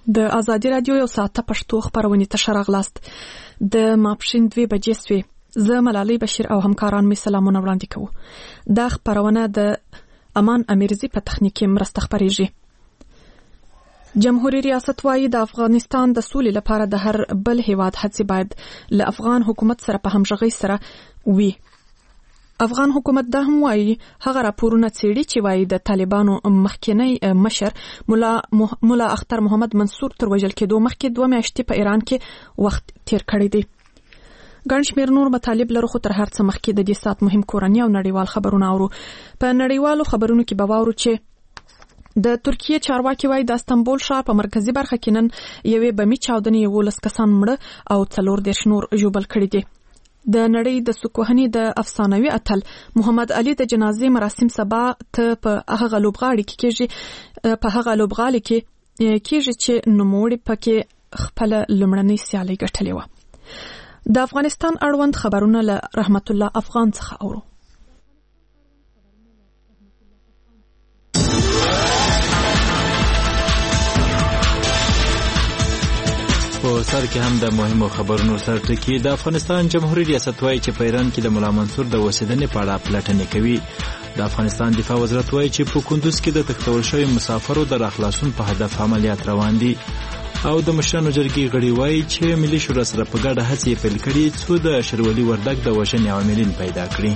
د ازادي رادیو یو ساعته پښتو خبرونه ته راغلاست. د ماپښین 2 بجې سوې. زه ملالۍ بشیر او همکاران می سلامونه وړاندې کوو. دا خبرونه د امان امیرزی په تخنیکی مرسته خبرېږي. جمهوریت ریاست وايي د افغانستان د سولې لپاره د هر بل هیواد هڅې باید له افغان حکومت سره په همغږۍ سره وي. افغان حکومت دا هم وايي هغه راپورونه څېړي چې وايي د طالبانو مخکنی مشر مولا اختر محمد منصور تر وژل کېدو مخکې 2 میاشتې په ایران کې وخت تیر کړی دی. ګڼ شمېر نور مطالب لرو، خو تر هر څه مخکې د دې ساعت مهم کورني او نړیوال خبرونه اورو. په نړیوالو خبرونو کې به واورو چې د ترکیه چارواکي وايي د استانبول ښار په مرکزی برخه کې نن یوې بمي چاودنې 11 کسان مړه او 14 نور ژوبل کړي دي. د نړۍ د سکوهني د افسانوي اتل محمد علي د جنازې مراسم سبا ته په هغه لوبغاړي کې کېږي چې نوموړي پکې خپل لومړنۍ سیالي ګټلې و. د افغانستان اړوند خبرونه له رحمت الله افغان څخه اورو. په سر کې هم د مهمو خبرونو سره ټکی. د افغانستان جمهوریت ریاست وايي چې په ایران کې د مولا منصور د اوسېدنې په اړه پلټنې کوي. د افغانستان دفاع وزارت وايي چې په کندوز کې د تښتول شوي مسافرو د راخلاصون په هدف عملیات روان دي. او د مشرانو جرګې غړي وايي چې ملي شورا سره په ګډه هڅې پیل کړي څو د شرولي وردګ د وژنې عاملین پیدا کړي.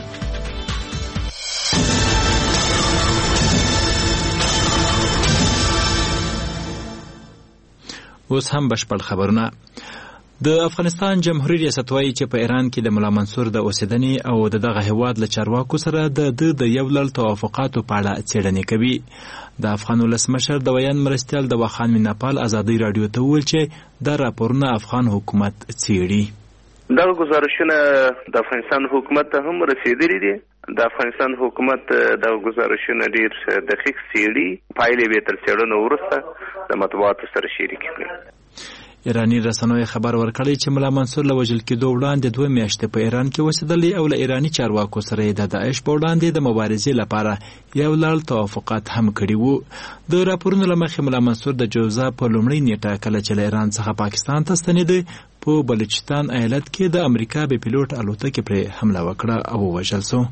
اوس هم بشپړ خبرونه. د افغانستان جمهوریت ریاست وايي چې په ایران کې د مولا منصور د اوسېدنې او دغه هیواد له چارواکو سره د یو لړ توافقاتو په اړه څېړنې کوي. د افغان ولسمشر د ویان مرستیال د واخان میناپال ازادي رادیو ته وویل چې دا راپورونه افغان حکومت څېړي. دا گزارشونه د افغانستان حکومت ته هم رسیدلي دي. د افغانستان حکومت د گزارشونه ډیر دقیق څېړي، پایلې به تر څېړنو وروسته د مطبوعاتو سره شریک کړي. ایرانی رسنیو خبر ورکړی چې مولا منصور له وژل کېدو وړاندې 2 میاشتې په ایران کې اوسېدلی او له ایرانی چارواکو سره د داعش په وړاندې د مبارزې لپاره یو لړ توافقات هم کړي وو. د راپورونو له مخې مولا منصور د جوزا په لومړۍ نیټه کله چې له ایران څخه پاکستان ته ستنېده په بلوچستان ایالت کې د امریکا به پیلوټ الوتکې پرې حمله وکړه او وژل شو.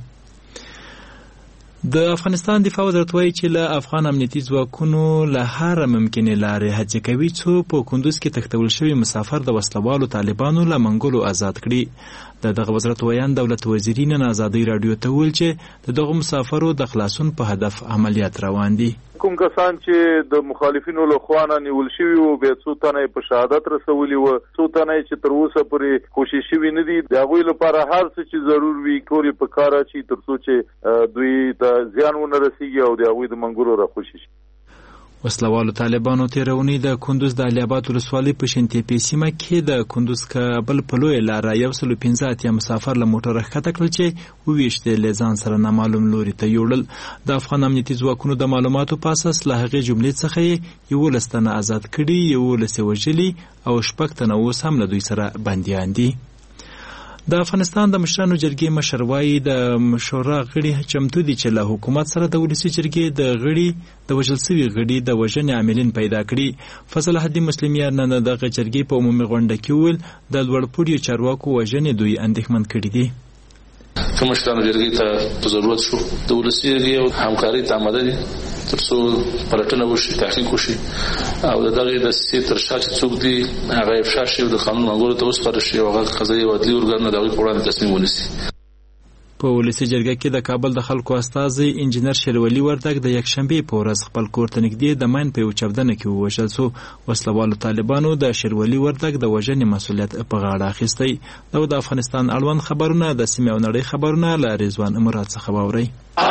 د افغانستان دفاع وزارت وايي چې له افغان امنیتي ځواکونو له هر ممکنې لارې هڅې کوي څو په کندوز کې تښتول شوي مسافر د وسلوالو طالبانو له منګولو آزاد کړي. د دغه وزارت ویان دولت وزیري نن ازادي رادیو ته وویل چې د دغو مسافرو د خلاصون په هدف عملیات روان دي. کوم کسان چې د مخالفینو له خوا نه نیول شوي وو بیا څو تنه په شهادت رسولي وو، څو تنه چې تر اوسه پورې کوشش شوي نه دي. د هغوی لپاره هر څه چې ضرور وي کول یې پکار چې تر څو چې دوی ته زیان ونه رسیږي او د هغوی د منګولو راخوشي شي. وسلوالو طالبانو تیرونی د کندوز د علي آباد ولسوالۍ په شینتیپې سیمه کې د کندوز کابل په لویه لاره 115 مسافر له موټره ښکته کړل چې وویشتل له ځان سره نامعلوم لوري ته یوړل. د افغان امنیتي ځواکونو د معلوماتو په اساس له هغې جملې څخه 11 تنه آزاد کړي، 11 وژلي او 6 تنه اوس هم له دوی سره بندیان دي. د افغانستان د مشرانو جرګې مشر وايي د مشوره غړي چمتو دي چې له حکومت سره د ولسي جرګې د غړي د وژل شوي غړي د وژنې عاملین پیدا کړي. فضل الحدین مسلمیان نن دغه جرګې په عمومي غونډه کې وویل د لوړپوړیو چارواکو وژنې دوی اندېښمن کړي دي. که مشرانو جرګې ته په ضرورت شو د ولسي جرګې او همکارۍ ته آماده دي تر څو پلټنه وشي، تحقیق وشي او د دغه د سیستم تر شا چې څوک دي هغه افشا شي او د قانون منګولو ته وسپارل شي او هغه قضایي او عدلي ارګانونه د هغوی په وړاندې تصمیم ونیسي. په ولسي جرګه کې د کابل د خلکو استازی انجینر شرولي وردګ د یکشنبې په ورځ خپل کور ته نږدې د ماین په یو چاودنه کې ووژل شو. وسلوالو طالبانو د شرولي وردګ د وژنې مسؤلیت په غاړه اخیستی. دا د افغانستان اړوند خبرونه د سیمې او نړۍ خبرونه له رضوان مراد څخه واورئ.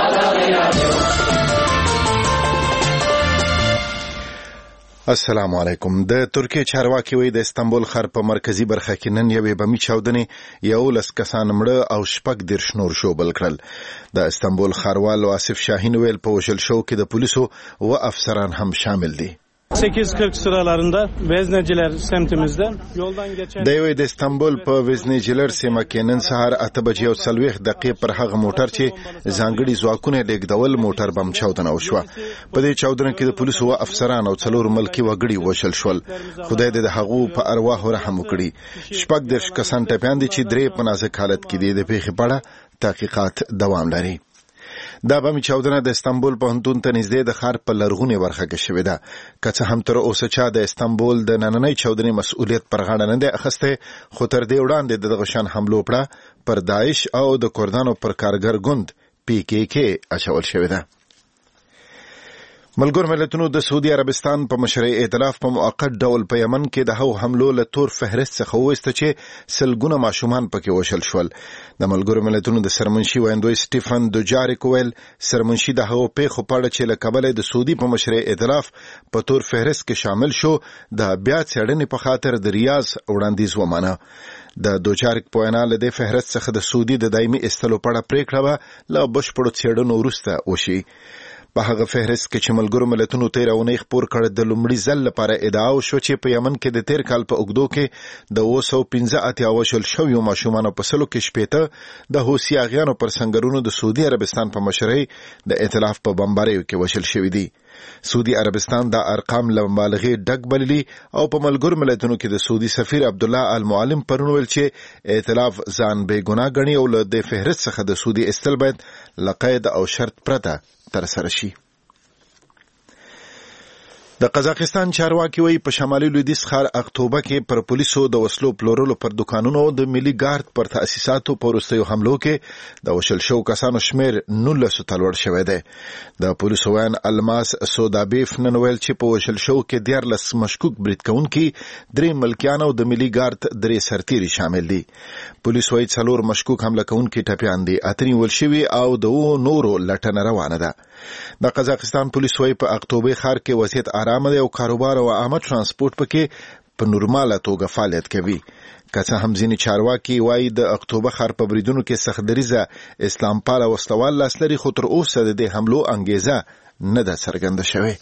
السلام علیکم. د ترکیه چارواکي وایي د استانبول ښار په مرکزی برخه کې نن یوې بمي چاودنې 11 کسان مړه او 14 نور ژوبل کړل. د استانبول ښاروال آصف شاهین ویل په وژل شو کې د پولیسو و افسران هم شامل دي. 8:40 sıralarında Vezneciler semtimizde yoldan geçen د استانبول په وزنیجلر سیمه کې نن سهار 8:40 پر هغه موټر چې ځانګړي ځواکونه لیږدول موټر بم چاودنه وشوه. په دې چاودنه کې د پولیسو او افسران او 4 ملکی وګړي وشل شول. خدای دې د هغو په ارواح رحم وکړي. شپږ د کسان ټپيان دي چې درې په نازک حالت کې دي. د پیښې په اړه تحقیقات دوام لري. دا بم چاودنه د استانبول پوهنتون ته نږدې د ښار په لرغونې برخه کې شوې ده. که څه هم تر اوسه چا د استانبول د نننۍ چاودنې مسؤلیت پر غاړه نه دی اخیستی، خو تر دې وړاندې دغه شان حملو پړه پر داعش او د کردانو پر کارګر ګوند PKK اچول شوې ده. ملګرو ملتونو د سعودي عربستان په مشرۍ ائتلاف په موقت ډول په یمن کې د هغو حملو له تور فهرست څخه وویسته چې سلګونه ماشومان پکې وشل شول. د ملګرو ملتونو د سرمنشي ویاندوی سټیفن دوجاریک ویل سرمنشي د هغو پیښو په اړه چې له کبله د سعودي په مشرۍ ائتلاف په تور فهرست کې شامل شو د بیا څېړنې په خاطر د ریاض وړاندیز ومانه. د دوجاریک په وینا له دې فهرست څخه د سعودي د دایمي ایستلو په اړه پریکړه به له بشپړو څېړنو وروسته وشي. په هغه فهرست کې چې ملګرو ملتونو تېره اونۍ خپور کړ د لومړي ځل لپاره ادعا وشو چې په یمن کې د تېر کال په اوږدو کې د 215 وشل شویو ماشومانو په سلو کې 80 د حوثي اغیانو پر سنگرونو د سعودي عربستان په مشرۍ د ائتلاف په بمباریو کې وشل شوي دي. سعودي عربستان دا ارقام له مبالغې ډک بللي او په ملګرو ملتونو کې د سعودي سفیر عبدالله المعلم پرون ویل چې ائتلاف ځان بې ګناه ګڼي او له دې فهرست څخه د سعودي ایستل باید له قید او شرط پرته ترسره شي. د قزاقستان چارواکي وایي په شمالي لویدیځ ښار اکتوبر کې پر پولیسو د وسلو پلورلو پر دکانونو د ملي ګارد پر تاسیساتو په وروستیو حملو کې د وشل شوو کسانو شمیر 19 ته لوړ شوی دی. د پولیسو ویان الماس سودابیف نن ویل چې په وشل شوو کې 14 مشکوک برید کوونکي 3 ملکیان او د ملي ګارد 3 سرتیري شامل دي. پولیس وایي 4 مشکوک حمله کوونکي ټپیان دي، 8 نیول شوي او د نورو لټنه روانه ده. د قزاقستان پولیس وایي په اکتوبر ښار کې وضعیت آرام دی او کاروبار او عامه ترانسپورت پکې په نورماله توګه فعالیت کوي. که څه هم ځینې چارواکي وایي د اکتوبر ښار په بریدونو کې سخت دریځه اسلام پاله وسلوال لاس لري، خو تر اوسه د دې حملو انګیزه نه ده څرګنده شوې.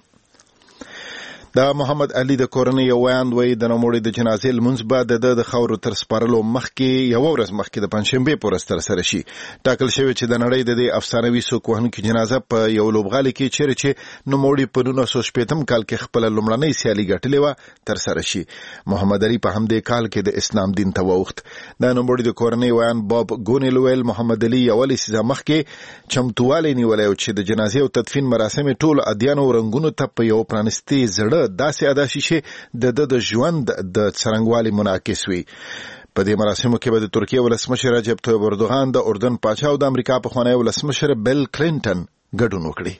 د محمد علي د کورنۍ یو ویاند وایي د نوموړي د جنازې لمونځ به د خاورو تر سپارلو مخکې یوه ورځ مخکې د پنجشنبې په ورځ ترسره شي. ټاکل شوی چې د نړۍ د دې افسانوي څوک وهونکي جنازه په یو لوبغالي کې چیرې چې نوموړي په 1960 کال کې خپله لومړنۍ سیالي ګټلې وه ترسره شي. محمد علي په همدې کال کې د اسلام دین ته واوښت. د نوموړي د کورنۍ ویاند باب ګونیل ویل محمد علي یوه لسیزه مخکې چمتووالی نیولی و چې د جنازې او تدفین مراسم ټولو ادیانو رنګونو ته په یو پرانستي زړه داسې ادا شي چې د ژوند د څرنګوالي منعکس وي. په دې مراسمو کې به د ترکیې ولسمشر رجب طیب اردوغان، د اردن پاچا او د امریکا پخوانی ولسمشر بیل کلینټن ګډون وکړي.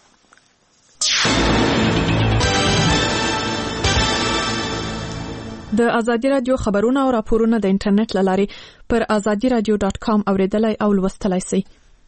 د ازادي رادیو خبرونه او راپورونه د انټرنیټ له لارې پر azadiradio.com اوریدلای او لوستلای شئ.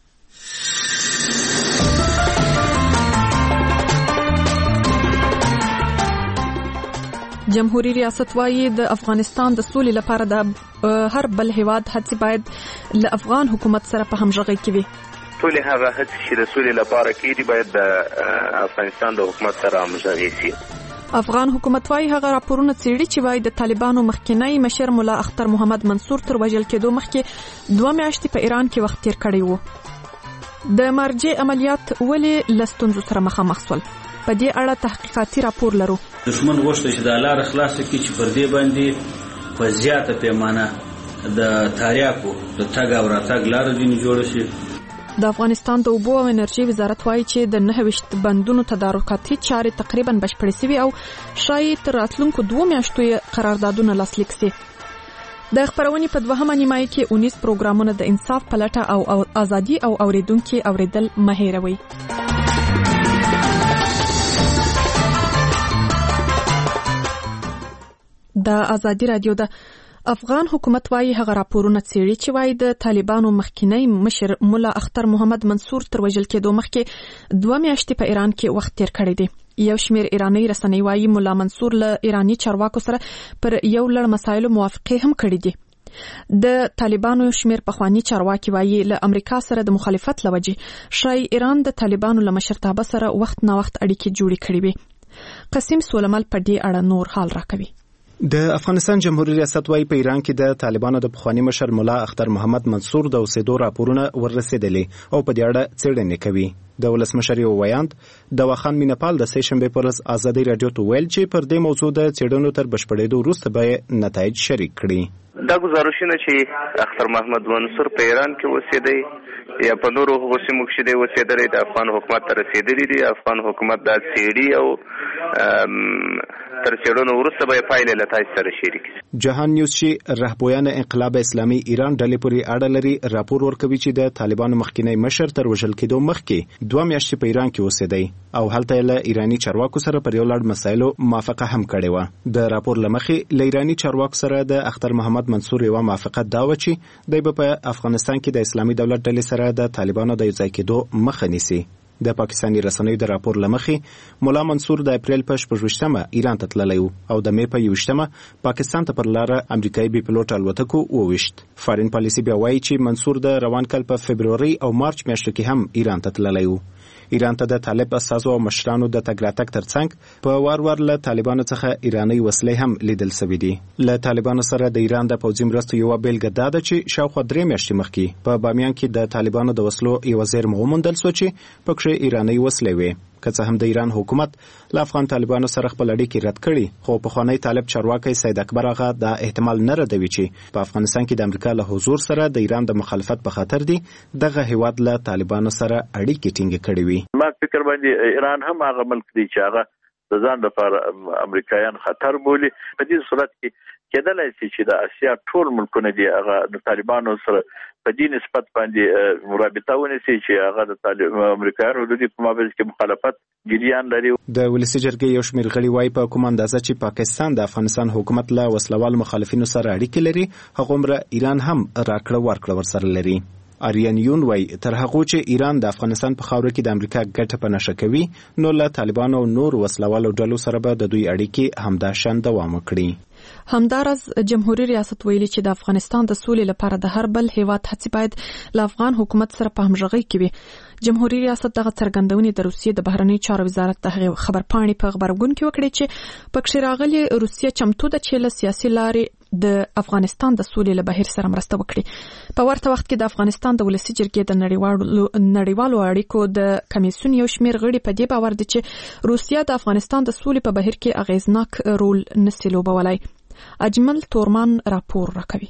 جمهوریت ریاست وايي د افغانستان د سولې لپاره د هر بل هیواد هڅې باید له افغان حکومت سره په همغږۍ کې وي. ټول هغه هڅې چې د سولې لپاره کېږي باید د افغانستان د حکومت سره همغږۍ شي. افغان حکومت وايي هغه راپورونه څېړي چې وايي د طالبانو مخکنی مشر مولا اختر محمد منصور تر وژل کېدو مخکې 2 میاشتې په ایران کې وخت تیر کړی و. د مرجع عملیات ولې له ستونزو سره مخامخ شول؟ په دې اړه تحقیقاتي راپور لرو. دښمن غوښتل چې د لار خلاص کړي چې پر دې باندې په زیاته پیمانه د تاریاکو د تګ او راتګ لار ځینې جوړ شي. د افغانستان د اوبو او انرژي وزارت وايي چې د 29 بندونو تدارکاتي چارې تقریبا بشپړې شوي او شاید تر راتلونکو 2 میاشتو قراردادونه لاسلیک شي. د خبرونې په 2مه نیمایي کې 19 پروګرامونه د انصاف پلټه او ازادي او اوریدونکو اوریدل مه هېروئ. د ازادي رادیو د افغان حکومت وايي هغه راپورونه څېړي چې وايي د طالبانو مخکنی مشر مولا اختر محمد منصور تر وژل کېدو مخکې 2 میاشتې په ایران کې وخت تیر کړی دی. یو شمېر ایراني رسنۍ وايي مولا منصور له ایراني چارواکو سره پر یو لړ مسایلو موافقې هم کړې دي. د طالبانو شمېر پخوانی چارواکي وايي له امریکا سره د مخالفت لوجې شای ایران د طالبانو له مشرتابه سره وخت نا وخت اړیکې جوړې کړې وي. قسیم سولمل په دې اړه نور حال راکوي. د افغانستان جمهوریت ریاست وايي په ایران کې د طالبانو د پخوانی مشر ملا اختر محمد منصور د اوسېدو راپورونه ورسېدلي او په دې اړه څېړنې کوي. د ولسمشر یو ویاند دواخان مینپال د سې شنبې پر ورځ ازادي رادیو ته ویل چې پر دې موضوع د څېړنو تر بشپړېدو وروسته به نتایج شریک کړي. دا گزارشونه چې اختر محمد منصور په ایران کې اوسېدی یا په نورو هغو سیمو کې دی اوسېدلی د افغان حکومت ته رسېدلي دي. افغان حکومت دا څېړي او تر څېړنو وروسته به یې پایلې له تاسو سره شریک کړي. جهان نیوز چې رهبران انقلاب اسلامي ایران ډلې پورې اړه لري راپور ورکوي چې د طالبانو مخکینی مشر تر وژل کېدو مخکې 2 میاشتې په ایران کې اوسېدی او هلته له ایرانی چارواکو سره پر یو لړ مسایلو موافقه هم کړې وه. د راپور له مخې له ایرانی چارواکو سره د اختر محمد منصور یو موافقه دا و چې دوی به په افغانستان کې د اسلامي دولت ډلې سره د طالبانو د یوځای کېدو مخه نیسي. د پاکستاني رسنیو د راپور له مخې مولا منصور د اپریل په 14مه ایران ته تللی و او د مې په 21مه پاکستان ته پر لاره امریکایي بي پلوټ الوتکو وویشت. فارین پالیسي بیا وایي چې منصور د روان کال په فبروري او مارچ میاشتو کې هم ایران ته تللی و. ایران ته د طالب اساسو او مشرانو د تګ راتګ ترڅنګ په وار له طالبانو څخه ایرانی وسلې هم لیدل شوې دي. له طالبانو سره د ایران د پوځي مرستو یو بیلګه دا ده چې شاوخوا 3 میاشتې مخکې په بامیان کې د طالبانو د وسلو یو زیرمه وموندل شو چې پکې ایرانی وسلې وې. که څه هم د ایران حکومت له افغان طالبانو سره خپل اړیکې رد کړي خو پخوانی طالب چارواکي سید اکبر آغا دا احتمال نه ردوي چې په افغانستان کې د امریکا له حضور سره د ایران د مخالفت په خاطر دي دغه هیواد له طالبانو سره اړیکې ټینګ کړي وي. ما فکر باندې ایران هم هغه ملک دی چې هغه د ځان لپاره امریکایان خطر بولي. په دې صورت کې کېدلای شي چې د اسیا ټول ملکونه دي هغه د طالبانو سره په دې نسبت باندې مرابطه ونیسي چې هغه د امریکایانو د دې په مابينځ کې مخالفت جریان لري. د ولسی جرګې یو شمېر غړي وايي په کوم اندازه چې پاکستان د افغانستان حکومت له وسلوال مخالفینو سره اړیکې لري هغومره ایران هم راکړه ورکړه ورسره لري. آریان یون وای تر هغه چې ایران د افغانستان په خاور کې د امریکا ګټه په نشه کوي نو له طالبانو او نور وسلوالو ډلو سره به د دوی اړیکې همداشان دوام وکړي. همدارز جمهوریت ریاست ویلي چې د افغانستان د سولې لپاره د هر بل هیواد هڅې باید له افغان حکومت سره په همغږۍ کې وي. جمهوریت ریاست دغه څرګندونې د روسیې د بهرنی چارو وزارت د خبرپاڼې په خبرګون کې وکړې چې پکې راغلي روسیه چمتو ده چې له سیاسي لارې د افغانستان د سولې له بهیر سره مرسته وکړي. په ورته وخت کې د افغانستان د ولسی جرګې د نړیوالو اړیکو د کمیسیون یو شمېر غړي په دې باور دي چې روسیه د افغانستان د سولې په بهیر کې اغیزناک رول نشي لوبولای. اجمل تورمان راپور راکوي.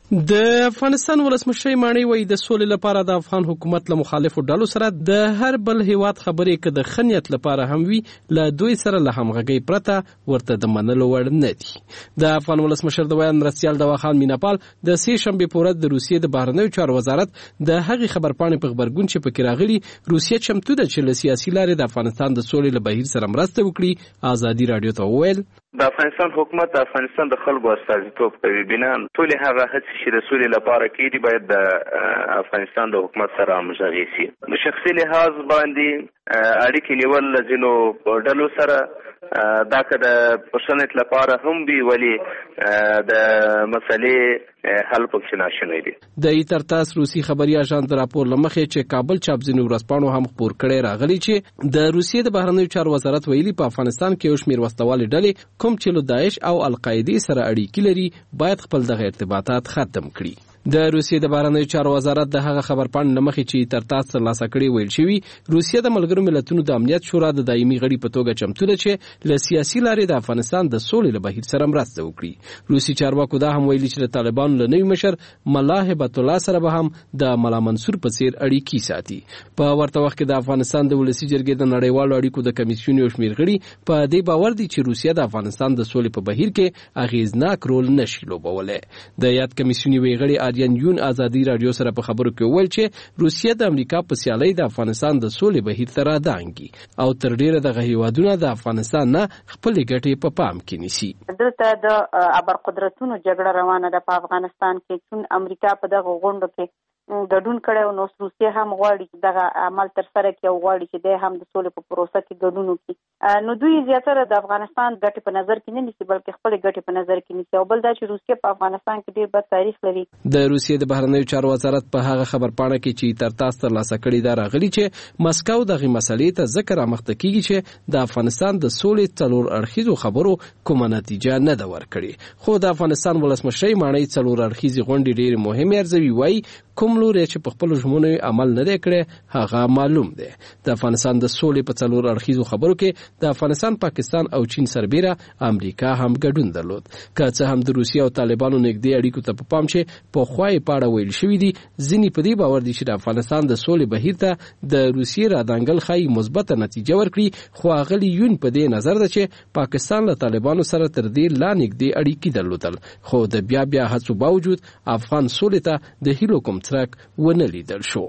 د افغانستان ولسمشر مانی وایي د سولې لپاره د افغان حکومت له مخالفو ډلو سره د هر بل هیواد خبرې که د خنیت لپاره هم وي له دوی سره له همغږۍ پرته ورته د منلو وړ نه دي. د افغان ولسمشر د ویاند مرستیال دواخان مینپال د سې شنبې په ورځ د روسیې د بهرنیو چارو وزارت د هغې خبرپاڼې په خبرګون چې پکې راغلي روسیه چمتو ده چې له سیاسي لارې د افغانستان د سولې له بهیر سره مرسته وکړي. ازادي رادیو ته وویل د افغانستان حکومت د افغانستان د خلکو استازیتوب کوي. بنا ټول هغه هڅې چې د سولې لپاره کېږي باید د افغانستان د حکومت سره همغږي شي. په شخصي لحاظ باندې اړیکې نیول له ځینو ډلو سره دا که د پښتنت لپاره هم وي ولی د مسلې حل پکې ناشونی دي. د ایترتاس روسي خبري اژانس د راپور لمخې چې کابل چاپ ځینو ورځپاڼو هم خبر کړي راغلي چې د روسیې د بهرنیو چارو وزارت ویلي په افغانستان کې یو شمېر وسلوالې ډلې کوم چې له داعش او القاعده سره اړیکې لري باید خپل دغه ارتباطات ختم کړي. د روسیې د بهرنیو چارو وزارت د هغه خبرپاڼې لمخې چې ترتاس ترلاسه کړي ویل شوي روسیه د ملګرو ملتونو د امنیت شورا د دایمي غړي په توګه چمتو ده چې له سیاسي لارې د افغانستان د سولې له بهیر سره مرسته وکړي. روسي چارواکو دا هم ویلي چې د طالبانو له نوي مشر ملا هبت الله سره به هم د ملا منصور په څیر اړیکې ساتي. په ورته وخت کې د افغانستان د ولسی جرګې د نړیوالو اړیکو د کمیسیون یو شمېر غړي په دې باور دي چې روسیه د افغانستان د سولې په بهیر کې اغیزناک رول نشي لوبولی. د یاد کمیسیون یو غړي آریان یون ازادي رادیو سره په خبرو کې ویل چې روسیه د امریکا په سیالۍ د افغانستان د سولې بهیر ته رادانګي او تر ډیره دغه هیوادونه د افغانستان نه خپل ګټې په پام کې نیسي. دلته د ابرقدرتونو جګړه روانه ده په افغانستان کې چې امریکا په دغه غونډو کې ګډون کړی، نو روسیه هم غواړي چې دغه عمل ترسره کړي او غواړي چې دی هم د سولې په پروسه کې ګډون وکړي. نو دوی زیاتره د افغانستان ګټې په نظر کې نه نیسي، بلکې خپلې ګټې په نظر کې نیسي. او بل دا چې روسیه په افغانستان کې ډېر بد تاریخ لري. د روسیې د بهرنیو چارو وزارت په هغه خبرپاڼه کې چې تر تاسو ترلاسه کړې ده راغلي چې مسکو دغه مسلې ته ذکر رامخته کیږي چې د افغانستان د سولې څلور اړخیزو خبرو کومه نتیجه نه ده ورکړې. خو د افغانستان ولسمشر مانی څلور اړخیزې غونډې ډېرې مهمې ارزوي، وایي کوم لوري چې په خپل ژمنو عمل نه دی کړی هغه معلوم دی. د افغانستان د سولې په څلور اړخیزو خبرو کې د افغانستان، پاکستان او چین سربیره امریکا هم ګډون درلود. که څه هم د روسیې او طالبانو نږدې اړیکو ته په پام چې په خوای پاړه ویل شوی دي، ځینې په دې باور دي چې د افغانستان د سولې بهیر ته د روسیې رادانګل خای مثبته نتیجه ورکړي. خو اغلی یون په دې نظر ده چې پاکستان له طالبانو سره تر دې لا نږدې اړیکې درلودل، خو د بیا هڅو باوجود افغان سولې ته د هیلو کوم څرک ونه لیدل شو.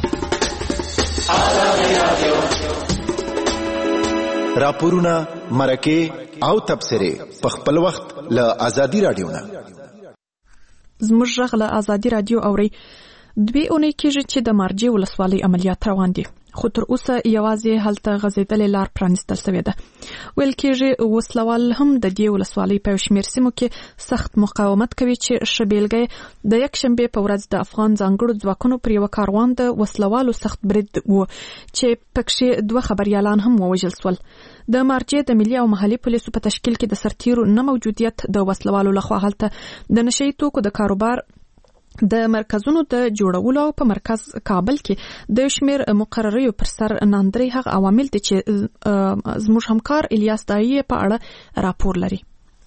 راپورونه، مرکې او تبصرې په خپل وخت له ازادي رادیو نه. زموږ غږ له ازادي رادیو اوري. 2 اونۍ کېږي چې د مارجې ولسوالۍ عملیات روان دي، خو تر اوسه یوازې هلته غځېدلې لار پرانیستل شوې ده. ویل کېږي وسلوال هم د دې ولسوالۍ په شمېر سیمو کې سخت مقاومت کوي، چې ښه بېلګه د یکشنبې په ورځ د افغان ځانګړو ځواکونو پر یوه کاروان د وسلوالو سخت برید و چې پکښې 2 خبریالان هم ووژل شول. د مارجې د ملي او محلي پولیسو په تشکیل کې د سرتیرو نه موجودیت د وسلوالو لخوا هلته د نشئی توکو د کاروبار د مرکزونو د جوړولو او په مرکز کابل کې د شمیر مقرریو پر سر ناندري هغه عوامل دي چې زموږ همکار الیاس دایی په اړه راپور لري.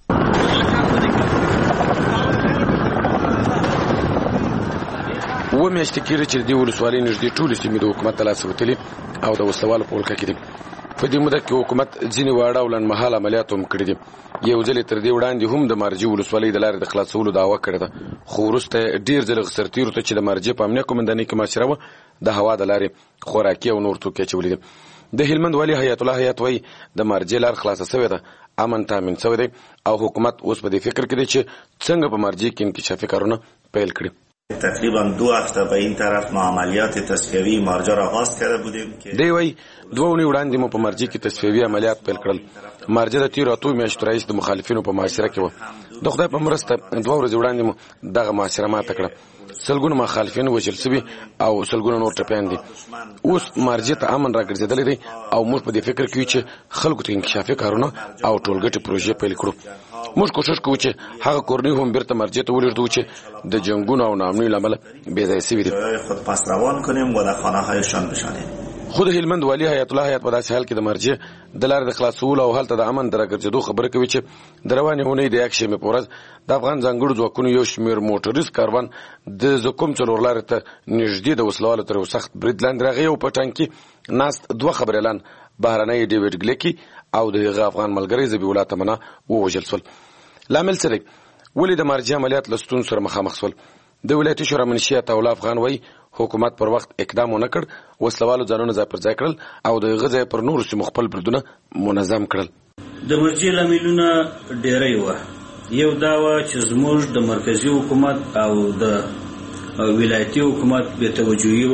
و میاشتې کېږي چې د ولسوالۍ نږدې ټولې سیمې د حکومت ته لاس وتلي او د وسلوالو په ولکه کې دي. په دې موده کې حکومت ځینې واړه او لنډمهاله عملیات هم کړي دي. یو ځل تر دې وړاندې هم د مارجې ولسوالۍ د لارې د خلاصولو دعوه کړې ده، خو وروسته ډېر ځله سرتیرو ته چې د مارجې په امنیه قومندانۍ کې محاصره وه د هوا د لارې خوراکي او نور توکي اچولي دي. د هلمند والي حیات الله حیات وایي د مارجې لار خلاصه شوې ده، امن تامین شوی دی او حکومت اوس په دې فکر کې دی چې څنګه په مارجې کې انکشافي کارونه پیل کړي. تقریبا 2 هفته به این طرف ما عملیات تصفیوی مارجه را آغاز کرده بودیم که دی وای 2 اونۍ وړاندې مو په مارجې کې تصفیوی عملیات پیل کړل. مارجه د 13 میاشتو راهیسې د مخالفینو په محاصره کې و. د خدای په مرسته 2 ورځې وړاندې مو دغه محاصره ماته کړه. سلګونه مخالفین وژل شوي او سلګونه نور ټپیان دي. اوس مارجې ته امن راګرځېدلی دی او موږ په دې فکر کې یو چې خلکو ته انکشافي کارونه او ټولګټې پروژې پیل کړو. موږ کوشش کوو چې هغه کورنۍ هم بیرته مارجې ته ولېږدو چې د جنګونو او ناامنیو له امله بېځایه شوي دي. خود پس روان کنیم و در خانه‌هایشان بشانیم. خود هلمند والی حیات الله حیات په داسې حال کې د مارجې د لارې د خلاصولو او هلته د امن د راګرځېدو خبره کوي چې د روانې اونۍ د یکشنبې په ورځ د افغان ځانګړو ځواکونو یو شمېر موټریز کاروان د زکوم څلور لارې ته نږدې د وسلوالو تر یو سخت برید لاندې راغی او په ټانک کې ناست 2 خبریالان بهرنی ډیوډ ګلیکي او د هغه افغان ملګری ذبیح الله تمنا ووژل شول. لامل څه دی؟ ولې د مارجې عملیات له ستونزو سره مخامخ شول؟ د ولایتي شورا منشي عطاالله افغان وایي حکومت پر وخت اقدام ونه کړ، وسلوالو ځانونه ځای پر ځای کړل او د هغه ځای پر نورو سیمو خپل بریدونه منظم کړل. د مارجې لاملونه ډېری وه. یو دا وه چې زموږ د مرکزي حکومت او د ولایتي حکومت بې توجهي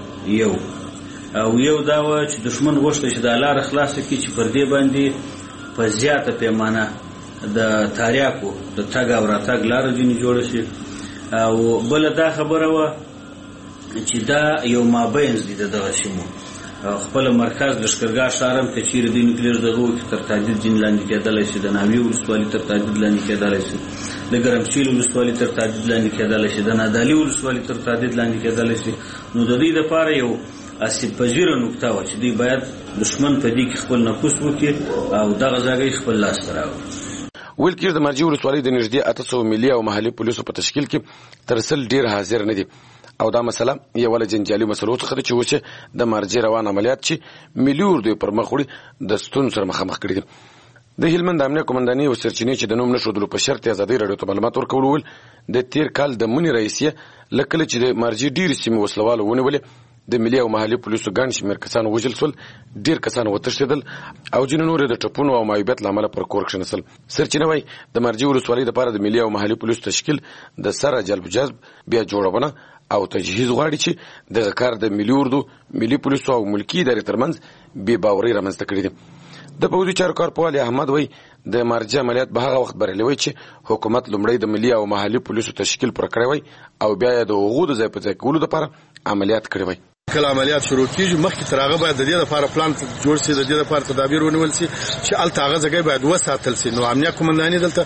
وه او یو دا وه چې دښمن غوښته چې دا لاره خلاصه کړي چې پر دې باندې په زیاته پیمانه د تاریاکو د تګ او راتګ لاره ځینې جوړه شي. او بله دا خبره وه چې دا یو مابینځ دي د دغه سیمو. خپل مرکز لښکرګاه ښار هم که چیرې دوی نوکلیر دغه وکړي تر تهدید ځینې لاندې کېدلی شي، د ناوې ولسوالي تر تهدید لاندې کېدلی شي، د ګرمسیل ولسوالي تر تهدید لاندې کېدلی شي، د نادعلي ولسوالي تر تهدید لاندې کېدلی شي. نو د دوی دپاره یو اسیب پذیره نقطه وه چې دوی باید دښمن په دې کې خپل نفوذ وکړي او دغه ځای خپل لاس ته راوړي. ویل کېږي د مارجې ولسوالۍ د نږدې 800 ملي او محلي پولیسو په تشکیل کې تر 100 ډېر حاضر نه دي او دا مسله یوه له جنجالي مسلو څخه ده چې اوس د مارجې روان عملیات چې ملي اردو پر مخ وړي د ستونزو سره مخامخ کړي دي. د هلمند امنیه قومندانۍ او سرچینې چې د نوم نه ښودلو په شرط ازادۍ راډیو ته معلومات ورکولو ویل د تېر کال د مني راهیسې له کله چې د مارجې ډېرې سیمې وسلوالو ونیولې د ملي او محلي پولیسو ګڼ شمېر کسان وژل شول، ډېر کسان وتښتېدل او ځینې نور د ټپونو او معیوبیت له امله پر کور کښېنستل. سرچینه وایي د مارجې ولسوالۍ دپاره د ملي او محلي پولیسو تشکیل د سره جلب جذب بیا جوړونه او تجهیز غواړي چې د کار د ملي اردو ملي پولیسو او ملکی ادارې ترمنځ بې باوري رامنځته کړې ده. د پوځي چارو کارپوال احمد وای د مارجه عملیات به هغه وخت بریالي وي چې حکومت لومړی د ملي او محلي پولیسو تشکیل پر کړی وي او بیا یې د هغو د ځای په ځای کولو لپاره عملیات کړی وي. کله عملیات شروع کیږي مخکې تر هغه باید د دې لپاره پلان جوړ شي، د دې لپاره تدابیر ونیول شي چې الته هغه ځای باید وساتل شي. نو امنیه قومنداني دلته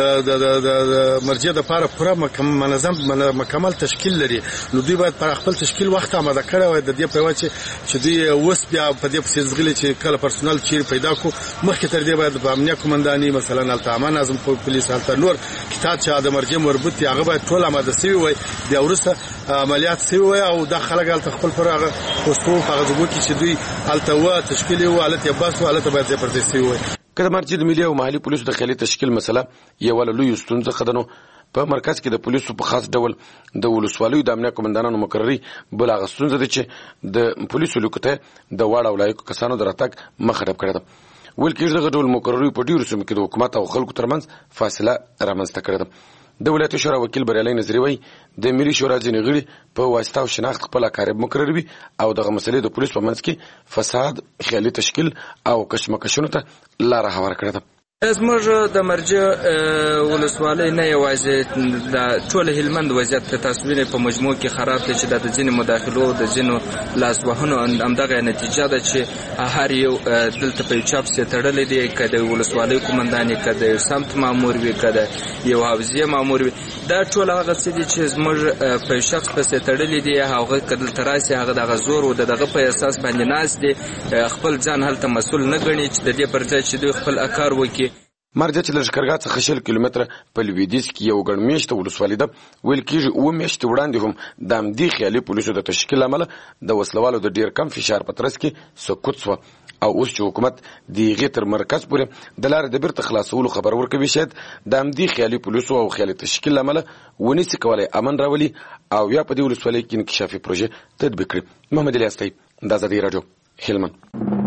د مرجع د لپاره پوره منظم مکمل تشکیل لري. نو دوی باید پر خپل تشکیل وخت آماده کړی وي د دې په وجه چې دوی اوس بیا په دې پسې ځغلي چې کله پرسونل چیرې پیدا کو. مخکې تر دې باید په امنیه قومنداني مثلا الته امان اعظم پولیس الته نور کتاب چې د مرجع مربوط هغه باید ټول آماده شوی وي. بیا ورسره عملیات شوی وي او د خلک الته خپل پر هغه پوسټو هغه ځبو کې چې دوی الته و تشکیل او حالت باسو حالت باید ځای پر ځای شوی وي. کله مرجع د ملي او محلي پولیسو د خالي تشکیل مسله یو لوی ستونزه خدنو په مرکز کې د پولیسو په خاص ډول د ولسوالیو د امنیه قومندانانو مقرري بل هغه ستونزه ده چې د پولیسو لوکته د واړه ولایتو کسانو د راتګ مخه ډب کړه ده. ول کې دغه ډول مقرري په ډیرو سیمو کې د حکومت او خلکو ترمنځ فاصله رامنځته کړه ده. د ولایت شورا وکیل بریالي نظری وای د ملي شورا ځینې غړي په واسطه او شناخت خپل کارب مقرر وي او دغه مسلې د پولیس په منځ کې فساد خیالي تشکیل او کشمکشونو ته لار هوار کړه ده. زموږ د مرجع ولسوالۍ نه یوازې د ټول هلمند وضعیت په تصویر په مجموع کې خراب دی چې د ځینې مداخلو د ځینو لاسوهنو همدغه نتیجه ده چې هر یو دلته په چاپ سي تړلې دی که د ولسوالۍ قومنداني که د سمت مامور وي که د یو حوزې مامور وي. دا ټول هغه څه دي چې زموږ په شخص پسې تړلې دي. هغه که دلته راسي هغه دغه زور او دغه په اساس باندې ناست دي خپل ځان هلته مسؤل نه ګڼي چې د دې پر ځای چې دوی خپل کار وکړي. مرجع چې له لښکرګاه څخه 60 کیلومتره په لویدیځ کې یو ګڼ میاشته ولسوالي ده. ویل کېږي 7 میاشتې وړاندې هم د همدې خیالي پولیسو د تشکیل له امله د وسلوالو د ډېر کم فشار په ترڅ کې سقوط شوه او اوس چې حکومت د هغې تر مرکز پورې د لارې د بیرته خلاصولو خبر ورکوي شاید د همدې خیالي پولیسو او خیالي تشکیل له امله ونیسي کولی امن راولي او یا په دې ولسوالۍ کې انکشافي پروژې تطبیق کړي. محمد الیاس طیب، د ازادۍ راډیو، هلمند.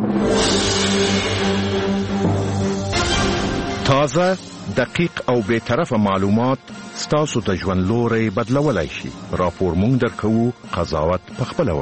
تازه، دقیق او بی‌طرفه معلومات ستاسو د ژوند لوري بدلولای شي. راپور مونږ درکوو، قضاوت پخپله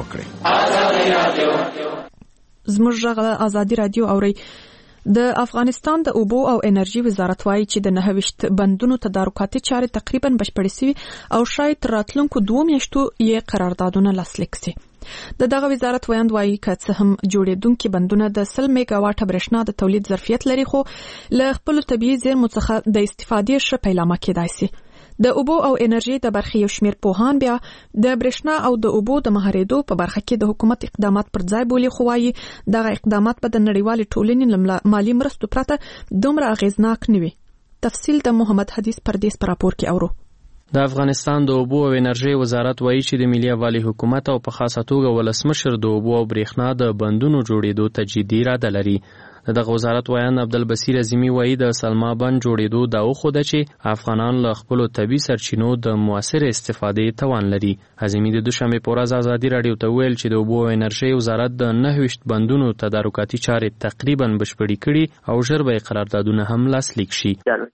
وکړئ. زموږ غږ ازادي رادیو اوري. د افغانستان د اوبو او انرژي وزارت وايي چې د 29 بندونو تدارکاتي چارې تقریبا بشپړې شوي او شاید راتلونکو 2 میاشتو یې قراردادونه لاسلیک شي. دغه وزارت ویاند وايي که څه هم جوړېدونکي بندونه د 100 میگا واټه برېښنا د تولید ظرفیت لري خو له خپل طبيعي زیرمو څخه د استفادې ښه پیلامه کېدای شي. د اوبو او انرژي د برخې یو شمېر پوهان بیا د برېښنا او د اوبو د مهارېدو په برخه کې د حکومت اقدامات پر ځای بولي خو وايي دغه اقدامات به د نړیوالې ټولنې له مالي مرستو پرته دومره اغېزناک نه وي. تفصیل د محمد حدیث پردیس پر راپور کې اورو. د افغانستان د اوبو او انرژي وزارت وایي چې د ملي عوالي حکومت او په خاصه توګه ولسمشر د اوبو او برېښنا د بندونو جوړېدو ته جدي اراده لري. دغه وزارت وایي عبدالبصیر عظیمی وایي د سلما بند جوړېدو دا وښوده چې افغانان له خپلو طبیعي سرچینو د موثر استفادې توان لري. عظیمی د دوشنبې په ورځ ازادي راډیو ته ویل چې د اوبو او انرژي وزارت د 29 بندونو تدارکاتي چارې تقریبا بشپړې کړي او ژر به قراردادونه هم لاسلیک شي.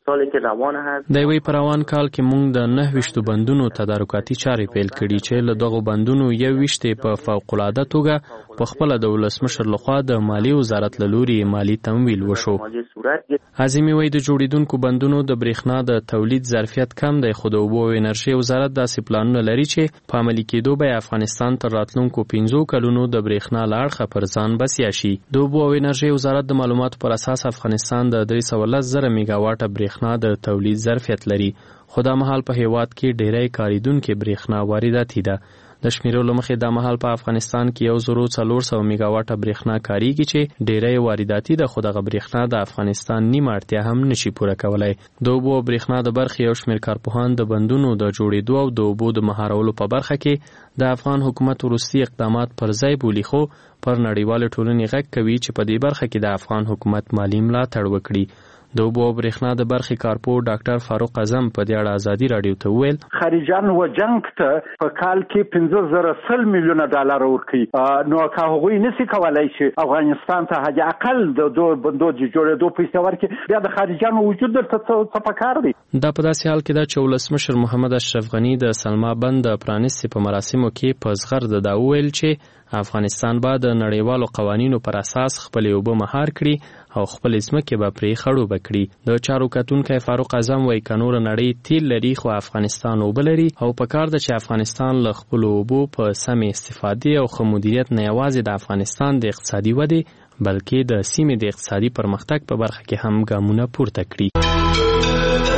د یوې په روان کال کې موږ د 29 بندونو تدارکاتي چارې پیل کړي چې له دغو بندونو 21 په فوق‌العاده توګه په خپل د ولسمشر لخوا د مالی وزارت له لوري مالی تمویل وشو. عظیمی وایي د جوړیدونکو بندونو د برېښنا د تولید ظرفیت کم دی خو د اوبو او انرژي وزارت داسې پلانونه لري چې په عملي کېدو به افغانستان تر راتلونکو 15 کلونو د برېښنا له اړخه پر ځان بسیا شي. د اوبو او انرژي وزارت د معلوماتو پر اساس افغانستان د 310,000 میگا واټه برېښنا د تولید ظرفیت لري خو دا مهال په هیواد کې ډېری کاریدونکو برېښنا وارداتي ده. د شمیرلو مخې دا مهال په افغانستان کې 1400 میگا واټه برېښنا کاریږي چې ډېری وارداتي ده خو دغه برېښنا د افغانستان نیمه اړتیا هم نشي پوره کولی. د اوبو او برېښنا د برخې یو شمېر کارپوهان د بندونو د جوړېدو او د اوبو د مهارولو په برخه کې د افغان حکومت وروستي اقدامات پر ځای بولي خو پر نړیوالې ټولنې غږ کوي چې په دې برخه کې د افغان حکومت مالي ملاتړ وکړي. د اوبو او برېښنا د برخې کارپور ډاکټر فاروق اعظم په دې اړه ازادي راډیو ته وویل خارجان و جنگ ته په کال کې 15,000 میلیونه ډالر ورکړي نو که هغوی نشي کولای شي افغانستان ته حد اقل د دوه بندو جوړېدو پیسې ورکړي بیا د خارجانو وجود درته څه پکار دی. دا په داسې حال کې ده چې ولسمشر محمد اشرف غني د سلما بند د پرانیستې په مراسمو کې په زغرده دا وویل چې افغانستان به د نړیوالو قوانینو پر اساس خپل اوبه مهار کړي او خپل ځمکې به پرې خړوبه کړي. د چارو کتونکی فاروق اعظم وایي که نوره نړۍ تیل لري خو افغانستان اوبه لري او پکار ده چې افغانستان له خپلو اوبو په سمې استفادې او ښه مدیریت نه یوازې د افغانستان د اقتصادي ودې بلکې د سیمې د اقتصادي پرمختګ په برخه کې هم ګامونه پورته کړي.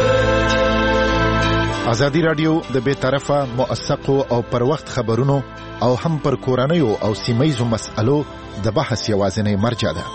ازادي راډیو د بې طرفه موثقو او پر وخت خبرونو او هم پر کورنیو او سیمه‌یزو مسألو د بحث یوازینی مرجع ده.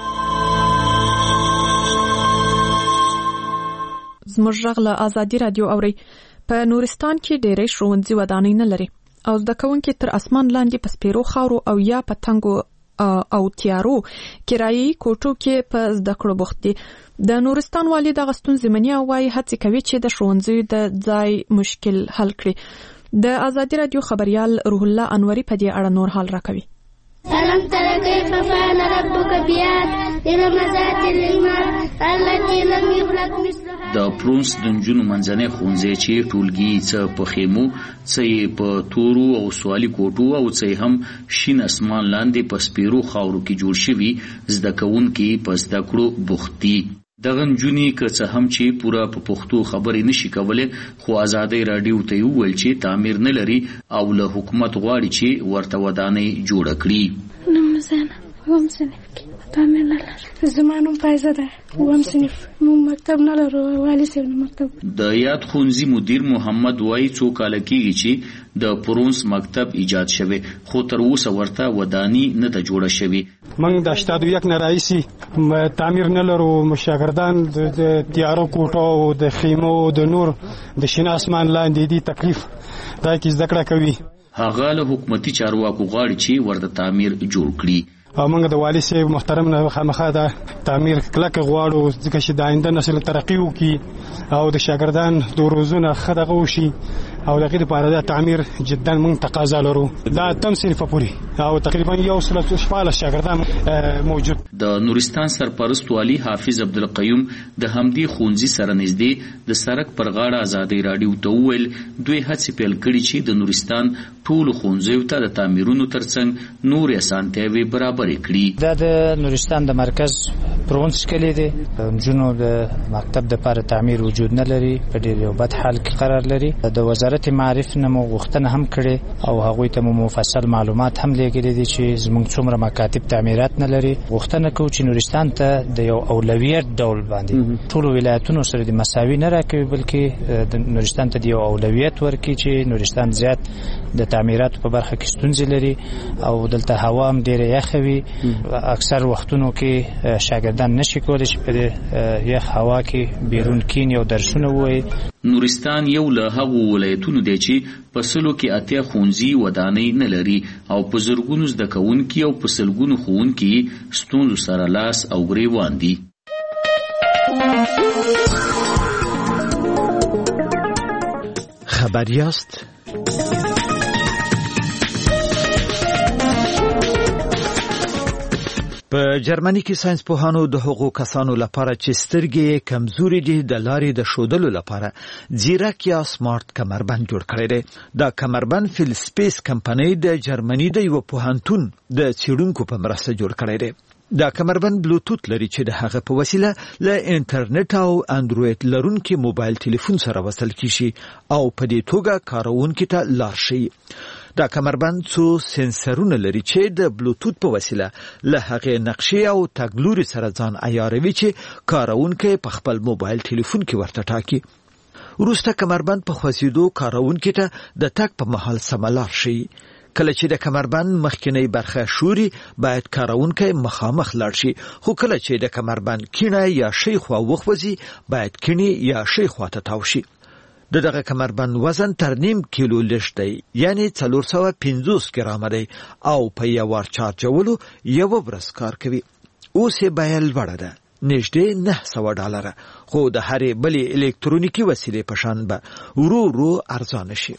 زموږ غږ له ازادي راډیو اوري. په نورستان کې ډېرې ښوونځي ودانۍ نه لري او زده کوونکي تر اسمان لاندې په سپیرو خاورو او یا په تنګو او تیارو کرایي کوټو کې په زده کړو بوخت دي. د نورستان والي دغه ستونزې مني او وايي هڅې کوي چې د ښوونځیو د ځای مشکل حل کړي. د ازادي راډیو خبريال روح الله انوري په دې اړه نور حال راکوي. ألم تر كيف فعل ربك بعاد إرم ذات العماد التي لم يخلق مثلها. د پرونس د نجونو منځنۍ ښوونځی چې ټولګي څه په خیمو څه په تورو او سوالي کوټو او څه هم شین اسمان لاندې په سپیرو خاورو کې جوړ شوي زده کوونکي په زده کړو بوخت دي. دغه نجونې که څه هم چې پوره په پښتو خبرې نشي کولی خو ازادي راډیو ته وویل چې تعمیر نه لري او له حکومت غواړي چې ورته ودانۍ جوړه کړي. نوم زنه وم صنف کې تعمیر نه لري زما نوم فایزه ده وم صنف نوم مکتب نه لرو والي صاحب مکتب. د یاد ښوونځي مدیر محمد وایي څو کاله کېږي چې د پرونس مکتب ایجاد شوی خو تر اوسه ورته ودانۍ نه ده جوړه شوې. موږ د 81 نه راځي تعمیر نه لرو شاګردان د تیارو کوټو او د خیمو د نور د شین اسمان لاندې دي تکلیف دا کې زده کړه کوي. هغه له حکومتي چارواکو غواړي چې ورته تعمیر جوړ کړي. او موږ د والي صاحب محترم نه خامخا دا تعمیر کلک غواړو ځکه چې د آینده نسل ترقی وکړي او د شاګردان د روزونه خدغه وشي او دغه لپاره دا تعمیر جدا موږ تقاضا لرو. دا تم صنف پورې او تقریبا یو سل شاګردان موجود. د نورستان سرپرست والي حافظ عبدالقیوم د همدې ښوونځي سره نږدې د سړک پر غاړه ازادي راډیو ته وویل دوی هڅې پیل کړي چې د نورستان ټولو ښوونځیو ته د تعمیرونو ترڅنګ نورې اسانتیاوې برابرې کړي. دا د نورستان د مرکز پرونس کلی دی. نجونو د مکتب د لپاره تعمیر وجود نه لري په ډېر یو بد حال کې قرار لري. د وزارت معارف نه مو غوښتنه هم کړې او هغوی ته مو مفصل معلومات هم لېږلي دي چې زموږ څومره مکاتب تعمیرات نه لري. غوښتنه کوو چې نورستان ته د یو اولویت ډول باندې ټولو ولایتونو سره د مساوي نه راکوي بلکې د نورستان ته د یو اولویت ورکړي چې نورستان زیات د تعمیراتو په برخه کې ستونزې لري او دلته هوا هم ډېره یخه وي. اکثر وختونو کې شاګردان نشي کولی چې په یخ هوا کې بیرون کینی او درسونه ووایي. نورستان یو له هغو ولایتونو دی چې په سلو کې 80 ښوونځي ودانۍ نه لري او په زرګونو زده کوونکي او په سلګونو ښوونکي ستونزو سره لاس او ګریوان دي. خبر یاست؟ په جرمني کې ساينس پوهانو د هغو کسانو لپاره چې سترګې کمزوري دي د لارې د ښودلو لپاره ځیرک یا سمارټ کمربند جوړ کړی دی. دا کمربند فیل سپیس کمپنۍ د جرمني د یو پوهنتون د څېړونکو په مرسته جوړ کړی دی. دا کمربند بلوتوت لري چې د هغه په وسیله له انټرنیټ او اندروید لرونکي موبایل ټلیفون سره وصل کیږي او په دې توګه کاروونکي ته لار شي. دا کمربند څو سنسرونه لري چې د بلوتوت په وسیله له هغه نقشې او تګلوري سره ځان عیاروي چې کاروونکي په خپل موبایل ټلیفون کې ورته ټاکي. وروسته کمربند په خوځېدو کاروونکي ته د تګ په مهال سملار شي. کله چې د کمربند مخکینی برخه شوري باید کاروونکی مخامخ لاړ شي خو کله چې د کمربند کینه یا شی خوا وخوځي باید کینی یا شی خوا ته تاو شي. دغه کمربند وزن تر نیم کیلو لږ دی یعنی 450 ګرامه دی او په یو ور چارجولو یو ورځ کار کوي. اوس یې بیه لوړه ده نږدې $900 خو د هرې بلې الکترونیکي وسیلې په شان به ورو ورو ارزانه شي.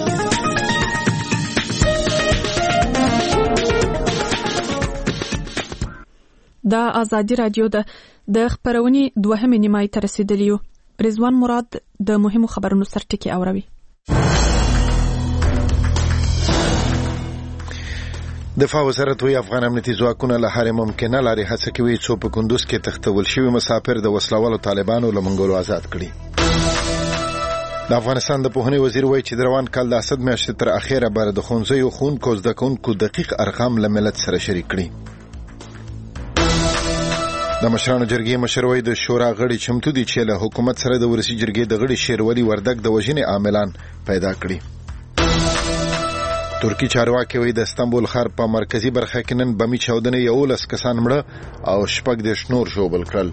د ازادي رادیو د خبرونې دوهمې نیمایي ته رسیدلی یو. رضوان مراد د مهمو خبرونو سرټکی اوروي. دفاع وزارت وی افغان امنیتي ځواکونه له هرې ممکنه لارې هڅه کوي څو په کندوز کې تښتول شوي مسافر د وسلوالو طالبانو له منګولو آزاد کړي. د افغانستان د پوهنې وزیر وایي چې د روان کال د اسد میاشتې تر اخره به د ښوونځیو ښوونکو زده کوونکو دقیق ارقام له ملت سره شریک کړي. د مشرانو جرګې مشر وایي د شورا غړي چمتو دي چې له حکومت سره د ولسي جرګې د غړي شیرولی وردګ د وژنې عاملان پیدا کړي. ترکی چارواکي وایي د استانبول ښار په مرکزی برخه کې نن بمي چاودنې 11 کسان مړه او 14 نور ژوبل کړل.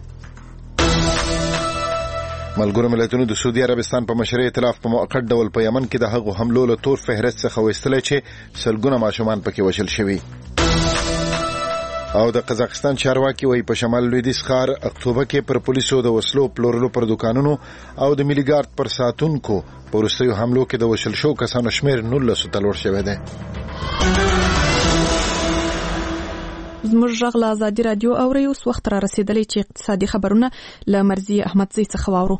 ملګرو ملتونو د سعودي عربستان په مشرۍ ائتلاف په موقت ډول په یمن کې د هغو حملو له تور فهرست څخه وایستلی چې سلګونه ماشومان پکې وژل شوي. او د قزاقستان چارواکي وایي په شمال لویدیځ ښار اکتوبر کې پر پولیسو د وسلو پلورلو پر دکانونو او د ملي ګارد پر ساتونکو په وروستیو حملو کې د وژل شوو کسانو شمېر 19 ته لوړ شوی دی. زموږ غږ له ازادي رادیو اوري. اوس وخت را رسیدلی چې اقتصادي خبرونه له مرزي احمدزی څخه واورو.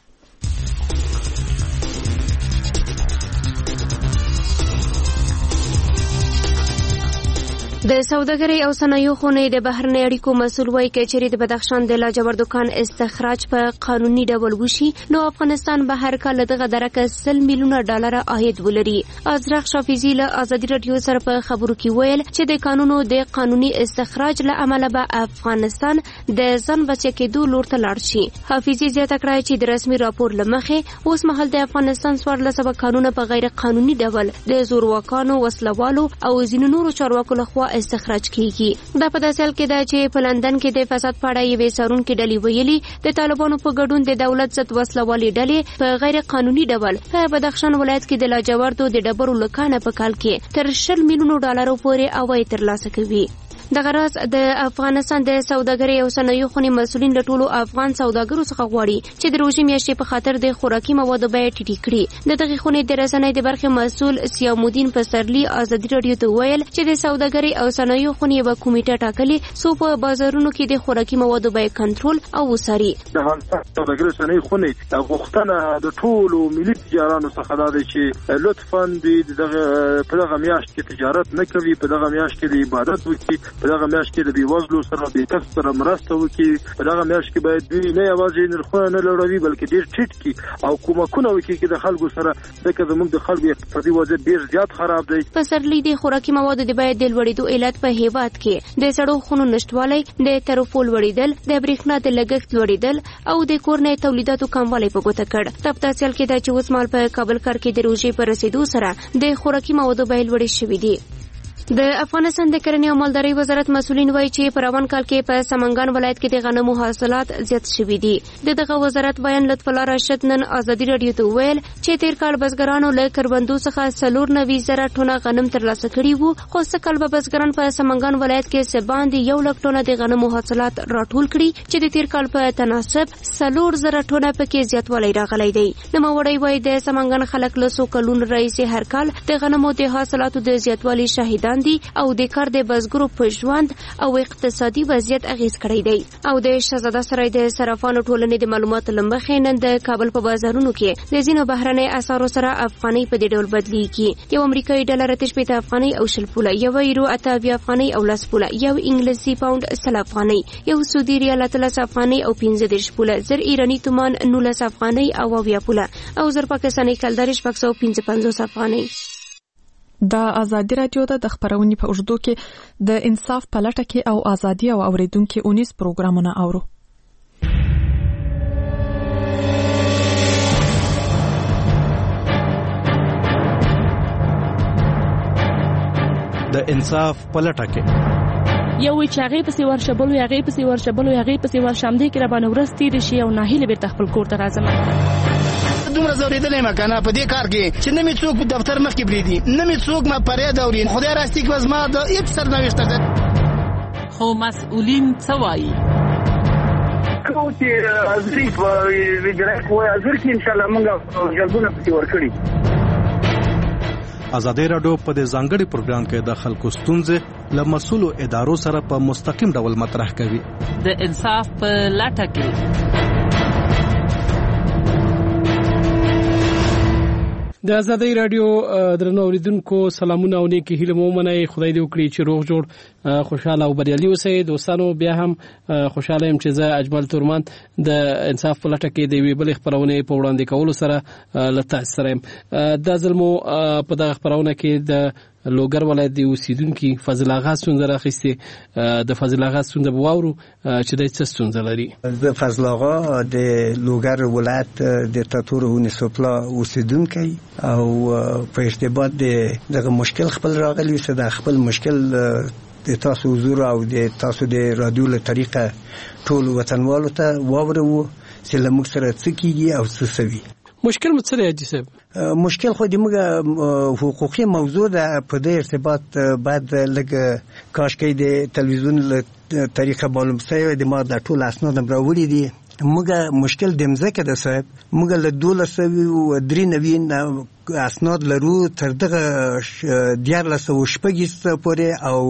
د سوداګرۍ او صنایعو خونې د بهرنۍ اړیکو مسؤل وایي چې چېرې د بدخشان د لاجوردکان استخراج په قانوني ډول وشي نو افغانستان به هر کال دغه درکه $100 میلیونه عاید ولري. ازرق شافیزی له ازادي رادیو سره په خبرو کې ویل چې د قانونو د قانوني استخراج له امله به افغانستان د ځان بچی کېدو لور ته لاړ شي. حافظي زیاته کړه چې د رسمي راپور له مخې اوس مهال د افغانستان 14 قانونه په غیر قانوني ډول د زورواکانو، وسلوالو او ځینو نورو چارواکو لخوا استخراج کیږي. دا په داسې حال کې ده چې په لندن کې د فساد په اړه یوې څارونکې ډلې ویلي د طالبانو په ګډون د دولت ضد وسلوالې ډلې په غیر قانوني ډول په بدخشان ولایت کې د لاجوردو د ډبرو له کانه په کال کې تر $100 میلیونه پورې عواید ترلاسه کوي. دغه راز د افغانستان د سوداګرۍ او صنایعو خونې مسؤلین له ټولو افغان سوداګرو څخه غواړي چې د روژې میاشتې په خاطر د خوراکي موادو بیې ټیټې کړي. د دغې خونې د رسنۍ د برخې مسؤل سیام الدین پسرلي ازادي رادیو ته ویل چې د سوداګرۍ او صنایعو خونې یوه کمیټه ټاکلې څو په بازارونو کې د خوراکي موادو بیې کنټرول او وڅاري. د افغانستان سوداګرۍ او صنایعو خونې غوښتنه د ټولو ملي تجارانو څخه دا دی چې لطفاً دوی په دغه میاشت کې تجارت نه کوي، په دغه میاشت کې د عبادت وکړي، په دغه میاشت کې د بېوزلو سره د کس سره مرسته وکړي، په دغه میاشت کې باید دوی نه یوازې نرخونه نه لوړوي بلکې ډېر ټیټ کړي او کومکونه وکړي چې د خلکو سره ځکه زموږ د خلکو اقتصادي وضعیت ډېر زیات خراب دی. پسرلي د خوراکي موادو د بیې د لوړېدو علت په هیواد کې د سړو خونو نشتوالی، د ترفو لوړېدل، د برېښنا د لګښت لوړېدل او د کورنۍ تولیداتو کموالی په ګوته کړ. دا په داسې حال کې ده چې اوس مهال په کابل ښار کې د روژې په رسېدو سره د خوراکي موادو بیې لوړې شوي دي. د افغانستان د کرنې او مالدارۍ وزارت مسؤلین وایي چې په روان کال کې په سمنګان ولایت کې د غنمو حاصلات زیات شوي دي. دغه وزارت بیان لطف الله راشد نن ازادي رادیو ته ویل چې تیر کال بزګرانو له کروندو څخه 94,000 ټنه غنم ترلاسه کړي وو، خو سږ کال به بزګران په سمنګان ولایت کې څه باندې 100,000 ټنه د غنمو حاصلات راټول کړي چې د تیر کال په تناسب 4,000 ټنه پکې زیاتوالی راغلی دی. نوموړی وایي د سمنګان خلک له څو کلونو راهیسې هر کال د غنمو د حاصلاتو د زیاتوالي شاهدان دي او د کار د بزګرو په ژوند او اقتصادي وضعیت اغیز کړی دی. او د شهزاده سرای د صرافانو ټولنې د معلوماتو له مخې نن د کابل په بازارونو کې د ځینو بهرنۍ اسعارو سره افغانۍ په دې ډول بدلیږي. یو امریکایي ډالر 8 افغانۍ او 0 پوله، یو یورو 8 افغانۍ او 10 پوله، یو انګلیسي پاوند 100 افغانۍ، یو سعودي ریال 13 افغانۍ او 15 پوله، زر ایرانی تومان 19 افغانۍ او 20 پوله او زر پاکستاني کلدار 655 افغانۍ. د ازادي رادیو د خبرونې په اوږدو کې د انصاف په لټه کې او ازادي او اوریدونکو 19 پروګرامونه اورو. د انصاف په لټه کې یو چې هغه پسې ورشبلو هغه پسې ورشامدې کې را باندې ورستې شي او ناهیله بیرته خپل کور ته راځم. دومره زوریدلې مکنه په دې کار کې چې نه می څوک دفتر مخ کې بریدي، نه می څوک ما پرې دورین خدای راستي کې وزما د هیڅ سرنوشت ده. خو مسؤلین څه وایي؟ او چې ازري په جنایت کوی ازر کې ان شاء الله موږ جلبونه پکې ورکړي. ازادي راډیو په دې ځانګړي پروګرام کې د خلکو ستونزې له مسؤلو ادارو سره په مستقیم ډول مطرح کوي. د انصاف په لټه کې د ازادي راډیو درنو اوریدونکو سلامونه او نیکی هیله مو منئ. خدای دې وکړي چې روغ جوړ خوشاله او بریالي اوسئ. دوستانو بیا هم خوشاله يم چې زه اجمل تورمان د انصاف په لټه کې د وی بل خبرونه په وړاندې کولو سره لته سره يم. د ظلمو په دغه خبرونه کې د لوګر ولایت د اوسیدونکو فضل آغا ستونزه راخسته. د فضل آغا ستونزه بواورو چې د څه ستونزه لري. د فضل آغا د لوګر ولایت د تاتور ونسپلا اوسیدونکو او په ارتباط دغه مشکل خپل راغلی و د خپل مشکل د تاسو حضور او د تاسو د رادیو له طریقه ټول وطنوالو ته واورو چې لمک سره څه کیږي او څه سوي. مشکل متصل دی صاحب. مشکل خو د موږ حقوقي موضوع ده. په دې ارتباط بعد لګ کاش کې د تلویزیون له طریقه معلوم شوی د ما د ټول اسناد راوړي دي. موږ مشکل د مزکه ده صاحب. موږ له 1293 اسناد لرو تر دغه 1400 پورې او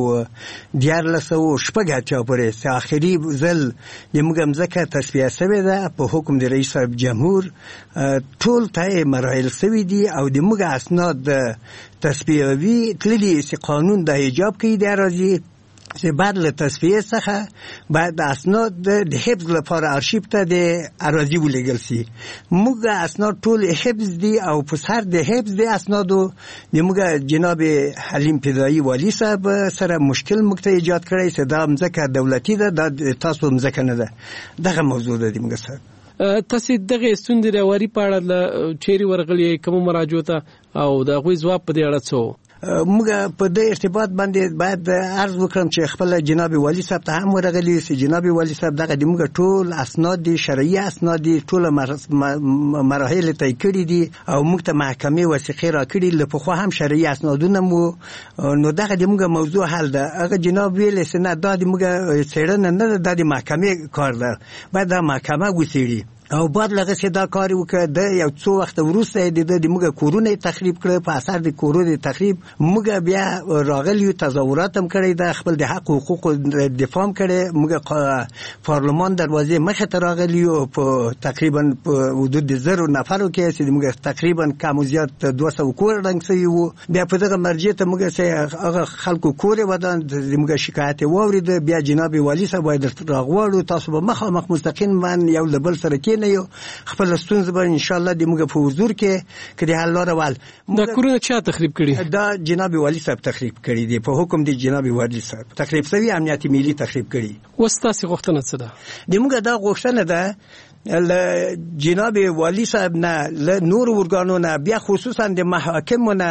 1400 پورې چې اخري ځل د موږ مزکه تصفیه شوی ده په حکم د رئیس جمهور. ټول ته مراحل شوی دي او د موږ اسناد تصفیوي تللی چې قانون د حجاب کوي د راځي چې بعد له تصفیه څخه بعد اسناد د حفظ لپاره ارشیو ته د اراضي ولېږل شي. موږ اسناد ټول حفظ دي او په سر د حفظ د اسنادو د موږ جناب حلیم فدایی والی صاحب سره مشکل مکته ایجاد کړی چې دا مځکه دولتي ده د تاسو مځکه نه ده. دغه موضوع ده د موږ سره. تاسو دغه ستوندې راوړي پاړه چيري ورغلي کوم مراجعه ته او د غوي ځواب په دې اړه څه موږ په دې ارتباط باندې باید عرض وکړم چې خپل جناب والی صاحب ته هم ورغلی چې جناب والی صاحب دغه د موږ ټول اسناد دي شرعي اسناد دي ټول مراحل طی کړي دي او موږ ته محکمه وثیقه را کړي لپاره خو هم شرعي اسنادونه مو نو دغه د موږ موضوع حل ده. هغه جناب ویل چې نه دا د موږ څېړنه نه د محکمه کار ده باید د محکمه وڅېړي او بعد لغه چې دا کار وکړه د یو څو وخت وروسته د موږ کورونه تخریب کړ. په اثر د کورونو تخریب موږ بیا راغلی تظاهرات هم کړی د خپل د حق حقوق دفاع کړي. موږ پارلمان دروازه مخه ته راغلی او په تقریبا په حدود 1000 نفرو کې چې موږ تقریبا کم او زیات 200 کور رنګ سوي وو. بیا په دغه مرجع ته موږ چې هغه خلکو کور ودان موږ شکایت واورید. بیا جناب والی صاحب باید راغواړو تاسو به مخامخ مستقیم من یو لبل سره کې نه یو خپل ستونزه به ان شاء الله د موږ په حضور کې کړي حل لارول. دا کورونه چا تخریب کړي؟ دا جناب والی صاحب تخریب کړي دي په حکم د جناب والی صاحب تخریب شوی امنیتي ملي تخریب کړي. وستاسي غوښتنه څه ده؟ د موږ دا غوښتنه ده جناب والی صاحب نه له نور ورګانونه بیا خصوصا د محاکمونه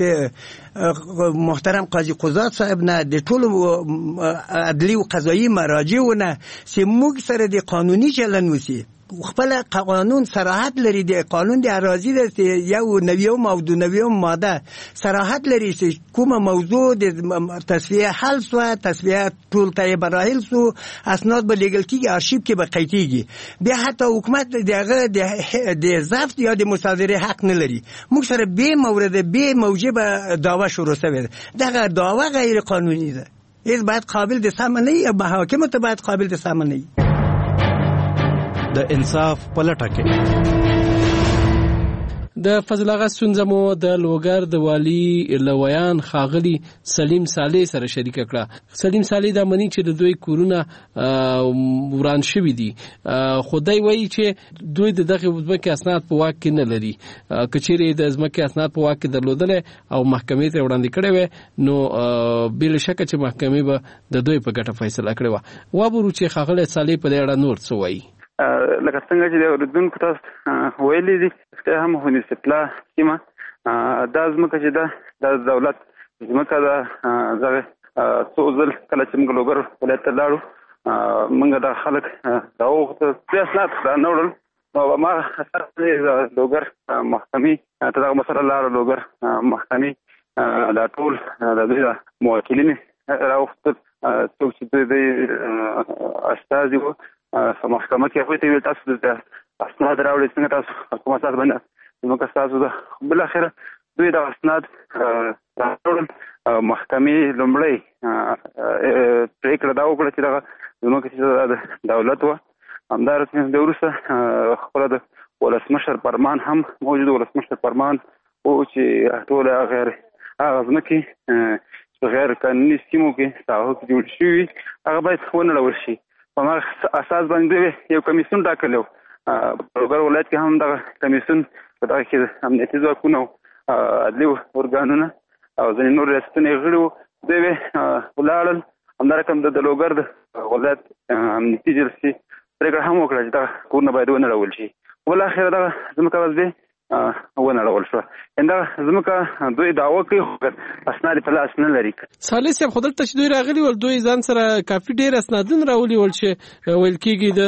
محترم قاضي قضات صاحب نه د ټولو عدلي او قضایي مراجعونه چې موږ سره د قانوني چلن وسی خپل قانون صراحت لري. د قانون د اراضي د یو 90 او 92 ماده صراحت لري چې کومه موضوع د تصفیه حل سو تصفیه ټول ته براهل سو اسناد به لیګل کیږي ارشیو کې به قیدیږي. بیا حتی حکومت دغه د ضبط یا د مصادره حق نه لري. موږ سره به مورد به موجب دعوا شروع شوه. دغه دعوا غیر قانوني ده. هیڅ باید قابل د سم نه یا محاکم ته باید قابل د سم نه د انصاف په لټه کې. د فضل آغا ستونزه مو د لوګر د والی لویان خاغلی سلیم صالح سره شریک کړه. سلیم صالح د منی چې د دوی کورونه وران شوی دي. خدای وایي چې دوی دغه ځمکه اسناد په واک کې نه لري. کچېری د ځمکه اسناد په واک کې درلودل او محکمې ته وړاندې کړي وي نو بل شک چې محکمې به د دوی په ګټه فیصله کړي و. وابرو چې خاغلی صالح په دې اړه نور څه وایي؟ لکه څنګه چې د اوریدونکو تاسو ویلي دي چې هم هونیسپلا سیمه دا ځمکه چې ده د دولت ځمکه ده. دغه څو ځل کله چې موږ لوګر ولایت ته لاړو موږ د خلک دا وغوښتل اسناد نه وړل نو ما اثر د لوګر محکمې ته دغه مسله لاړو. لوګر محکمې دا ټول د دوی موکلین راوغوښتل څوک چې دوی استازي وو په محکمه کې هغوی ته ویل تاسو د اسناد راوړئ څنګه تاسو کوم اساس باندې زموږ ستاسو د بالاخره دوی د اسناد راوړل محکمې لومړی پرېکړه دا وکړه چې دغه زموږ چې د دولت وه همدارس د وروسته خپله د ولسمشر فرمان هم موجود ولسمشر فرمان و چې ټول هغه ځمکې په غیر قانوني سیمو کې ساحو کې جوړ شوي هغه باید ونړول شي په هغه اساس باندې یو کمیسیون ټاکلی و لوګر ولایت کې هم دغه کمیسیون په دغه کې امنیتي ځواکونه عدلي ارګانونه او ځینې نور ریاستونه یې غړي وو دوی ولاړل همدارقم د لوګر د ولایت امنیتي جلسې پرېکړه هم وکړه چې دغه کورونه باید ونړول شي بالاخره دغه ځمکه وزدې ونړول شوه همدغه ځمکه دوی دعوه کوي اسناد په لاس نه لري. صالح صاحب خو دلته چې دوی راغلي ول دوی ځان سره کافي ډېر اسنادونه راولي ول چې ویل کېږي د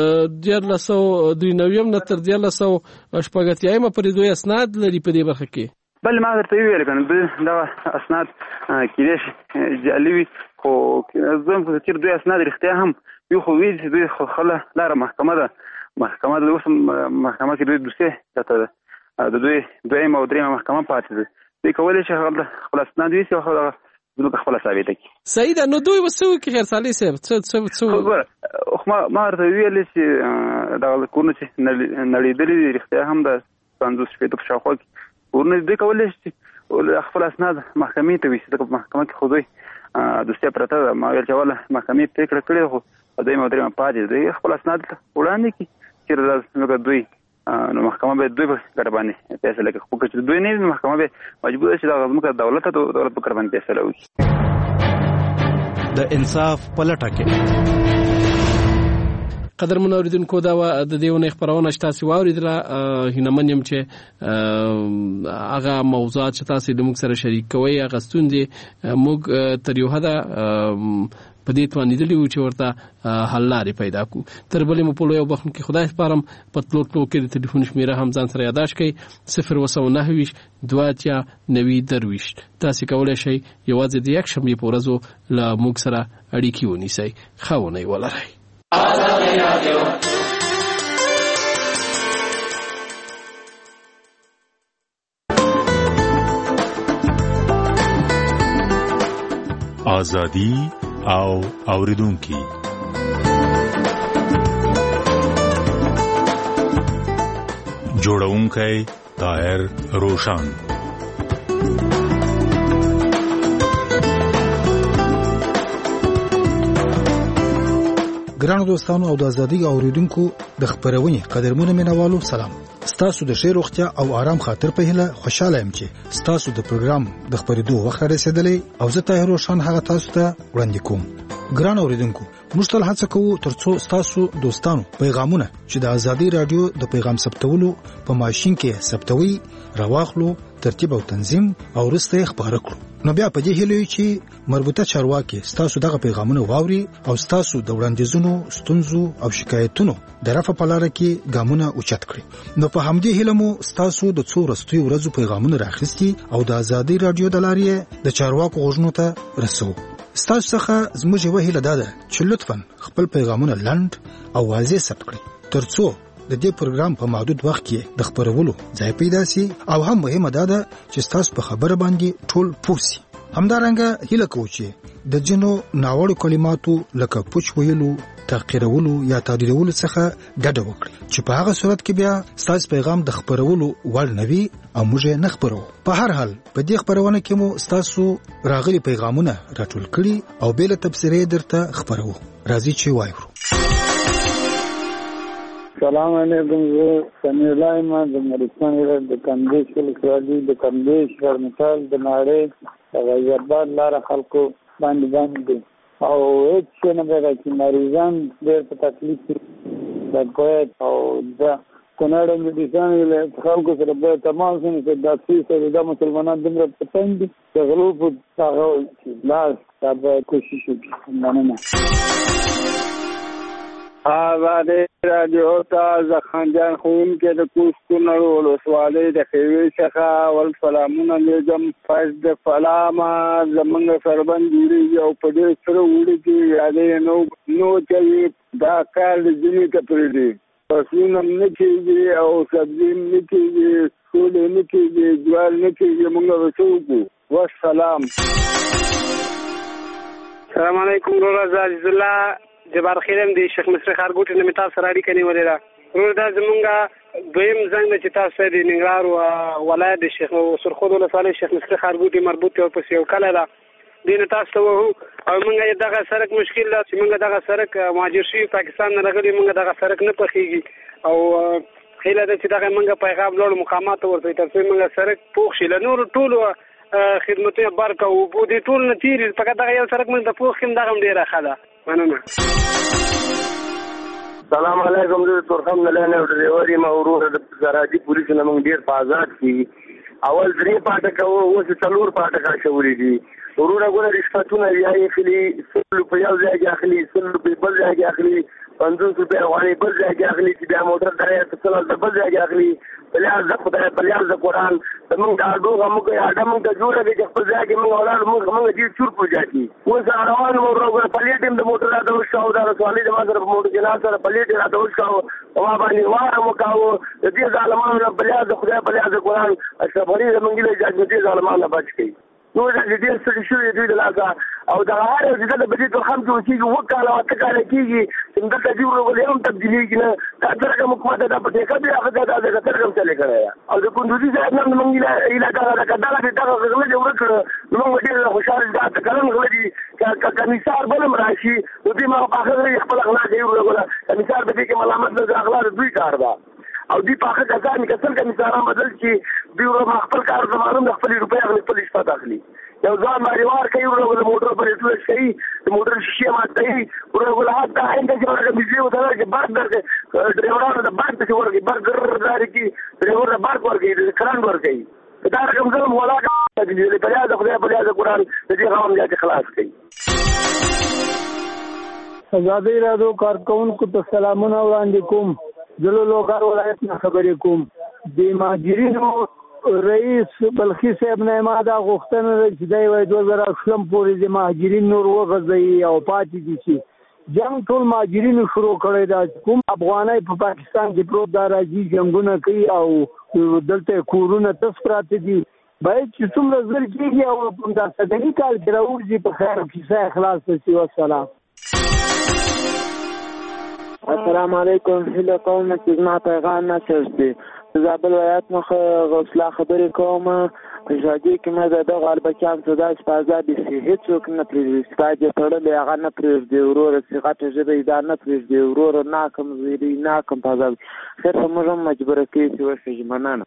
1999 نه تر 1980 پورې دوی اسناد لري په دې برخه کې. بل ما درته ویل کنه دا اسناد کېدای شي جعلي وي خو زه په فکر دوی اسناد رښتیا هم یو خو وی چې دوی خله لاره محکمه د اوس محکمه کې دوی دوسیه ته د دوی دویم او درېیمه محکمه پاتې ده دوی کولی شي خپل اسناد ویسي او زموږ خپله ثابته کړي. صحیح ده. نو دوی وسو کې خیر صالح صاحب څه ما ورته ویلې چې دغه کورونه چې نړېدلي دي رښتیا هم د 50 شپېتو په شاوخوا کې کورونه دوی کولی شي خپل اسناد محکمې ته ویسي ځکه په محکمه کې خو دوی دوسیه پرته ده. ما ویل چې اوله محکمې پرېکړه کړې خو دویم او درېیمه پاتې دوی خپل اسناد وړاندې کړي چېرې دوی نو محکمه به دوی په ګټه باندې فیصله کوي خو که دوی نه وي محکمه به مجبوره شي دغه ځمکه دولت ته دولت په ګټه باندې فیصله وکړي. د انصاف په لټه کې قدرمن اوریدونکو دا د دیونه خبرونه تاسو واوریدله هینمن يم چې هغه موضوعات چې تاسو د موږ سره شریک کوي هغه ستوندې موږ تر یو حدا په دې توانیدلی و چې ورته حل لارې پیدا کو. تر بلې مو په لوی وبخښم کې خدای سپارم په تلو کې د ټلیفون شمیره هم ځان سره یاداش کړئ 029 290 تاسو کولای شئ یوازې د یک شنبې په ورځ له موږ سره اړیکې ونیسئ. خاونې ولرئ. آزادی او اوریدونکي جوړونکی طاهر روشان. ګرانو دوستانو او د ازادي اوریدونکو د خبرونې قدرمنو مینوالو سلام. ستاسو د ښه روغتیا او آرام خاطر په هیله خوشاله یم چې ستاسو د پروګرام د خبرېدو وخت رسیدلی او زه طاهر روشان هغه تاسو ته وړاندې کوم. ګران اوریدونکو موږ تل هڅه کوو ترڅو ستاسو دوستانو پیغامونه چې د ازادي رادیو د پیغام ثبتولو په ماشين کې ثبتوي راواخلو ترتیب او تنظیم او وروسته خبره کړو. نو بیا په دې هیله چې مربوطه چارواکي ستاسو دغه پیغامونه واوري او ستاسو د وړاندیزونو ستونزو او شکایتونو د رفع په لار کې ګامونه اوچت کړي. نو په همدې هیله مو ستاسو د څو ورځې ورځو پیغامونه راخستي او د ازادي رادیو د لارې د چارواکو غوښتنو ته رسو. ستاسو څخه زموږ یو هیله ده چې لطفاً خپل پیغامونه لنډ او واضح ثبت کړئ ترڅو د دې پروګرام په محدود وخت کې د خبرولو ځای پیدا شي او هم مهمه ده چې تاسو په خبره باندې ټول پوه شئ. همدارنګه هیله کوو چې د جنو ناوړو کلماتو لکه پوچ ویلو تحقیرولو یا تعدیلولو څخه ډډه وکړئ چې په هغه صورت کې بیا ستاسو پیغام د خبرولو وړ نه وي او موږ نه خبرو. په هر حال په دې خبرونه کې مو ستاسو راغلي پیغامونه راټول کړي او بل تفسیرې درته خبرو. راځي چې وایو. سلام علیکم. زه سمیع الله ما د نورستان ولایت د کندیش ولسوالۍ د کندیش ورمثال د ناړۍ د غیرآباد لاره خلکو باندې او هیڅ څه نه دی چې مریضان ډېر په تکلیف دي باید او د کونړ میډیسن ولایت خلکو سره باید تمام شي چې دا سیسه د مسلمانانو دومره پسند دي چې غلو په هغه لاس دا باید کوشش وکړي. مننه. آزادې رادیو ته د خانجان ښوونکی د کوز کونړ ولسوالۍ د خیوې څخه اول سلامونه لېږم. فیض د سلامه زمونږ سربند جوړېږي او په ډېر سره وړي کې یادې نو کوي. دا کار د ځینې ته پرېږدي، فصلونه هم نه کېږي او سبزي هم نه کېږي، سولې نه کېږي، جوار نه کېږي. مونږ به څه وکړو؟ والسلام. السلام علیکم ورور. زه عزیز الله جبار خیرم دی شیخ مصری خارګوټ نه تاسو سره اړیکه نیولې ده. ورور دا زمونږ دویم زنګ چې تاسو د ننګرهار ولایت د شیخ سرخود ولسوالۍ شیخ مصری خارګوټ مربوط او پس یو کله ده دین تاسو وو او موږ دغه سرک مشکل ده چې موږ دغه سرک مهاجر شي پاکستان نه راغلي، موږ دغه سرک نه پخېږي او خیله ده چې دغه موږ پیغام لوړ مقامات ورته ترڅو موږ سرک پوښ شي. له نور ټولو خدمتونه برکه او په دې ټول نه تیر فقط دغه یو سرک موږ د پوښ کوم دغه ډیره ښه ده. مننه. سلام علیکم. د تورخم نه لنه ډریوري مورور د زراجي پولیس نه موږ ډیر په آزاد کی اول 3 پاټک او اوس 4 پاټک شوري دي. ورونه ګوره رشوتونه یې خلی 100 روپیا یو ځای کې اخلي، 100 روپیا بل ځای کې اخلي، 50 روپیا غوړي بل ځای کې اخلي چې بیا موټر درې څه بل ځای کې اخلي. بلیاز د خدای بلیاز د قرآن زمونږ د اډوغه موږ اډمونږ ته جوړه دی چې خپل ځای کې موږ اولاد موږ ډېر چور پوجاتي. اوس روان مو وروګه پلیټ هم د موټر راته وشکاو، دا رسوالۍ زما سره په موټر جناب سره پلیټ راته وشکاو، ما باندې واره مو کاوه. د دې ظالمانو نه بلیاز د خدای بلیاز د قرآن اشرف غني زمونږ له اجازه دې ظالمانو نه بچ کړي. نو دا دې ستړي شوي دوی د لاسه او دغه هر یو چې د بدې تورخم کې اوسېږي 9 کاله 8 کاله کېږي چې دلته دې ورغلې هم تبدیلېږي نه. دا څرنګه حکومت دا په ټیکه بیا هغه دا څرنګه چلې کړی او د کندوزي صاحب نه موږ علاقه دا کډاله دې دغه غله دې ورکړ نو موږ ډېر خوشاله دا کلن غله دي چې کمیسار بل راشي نو دې ما په هغه خپل اخلاق یې ورغله. کمیسار به دې کې ملامت نه اخلاق دوی کار ده او دی په هغه ځان کې څنګه کمیساران بدل چې دی ور خپل کار زمانو د خپل روپیا خپل شپه اخلي. یو ځان باندې وار کوي ورغله موټر پرې ټول شي د موټر شیشه ماتي ورغله حتی انده چې ورغله بيزي ودا چې بار درګه ډرایورانو د بار ته ورغي برګر داري کې ډرایور د بار ورغي کران ورغي دا رقم زم ولا د بلاد خدای بلاد قرآن دې غوام دې خلاص کړي. ازادي رادیو کارکونکو ته سلامونه وړاندې کوم. زلو لوګار ولایت نه خبرې کوم. د ماجرینو رئیس بلخي صاحب نه ما دا غوښتنه چې دی وای 2008 پورې د مهاجرین نور وغځي او پاتې دي چې جنگ ټول مهاجرینو شروع کړی دا کوم افغانای په پاکستان کې پروت دا راځي جنگونه کوي او دلته کورونه تاسو پراته دي باید چې څومره ځل کېږي او په داسې دغه کال کې راوځي په خیر کې خلاص شي. والسلام. السلام علیکم. هله قوم چې ما پیغام نشسته زابل ولایت مخ غوسلا خبرې کوم. ژوندۍ کې مې د غالبچان صدا شپازا به هیڅ څوک نه پریږدي سپاجه تړلې هغه نه پریږدي ورور څنګه ژبه دا نه پریږدي ورور ناکم زیری ناکم پازا خیر موږ مجبور کیږي چې وشي. مننه.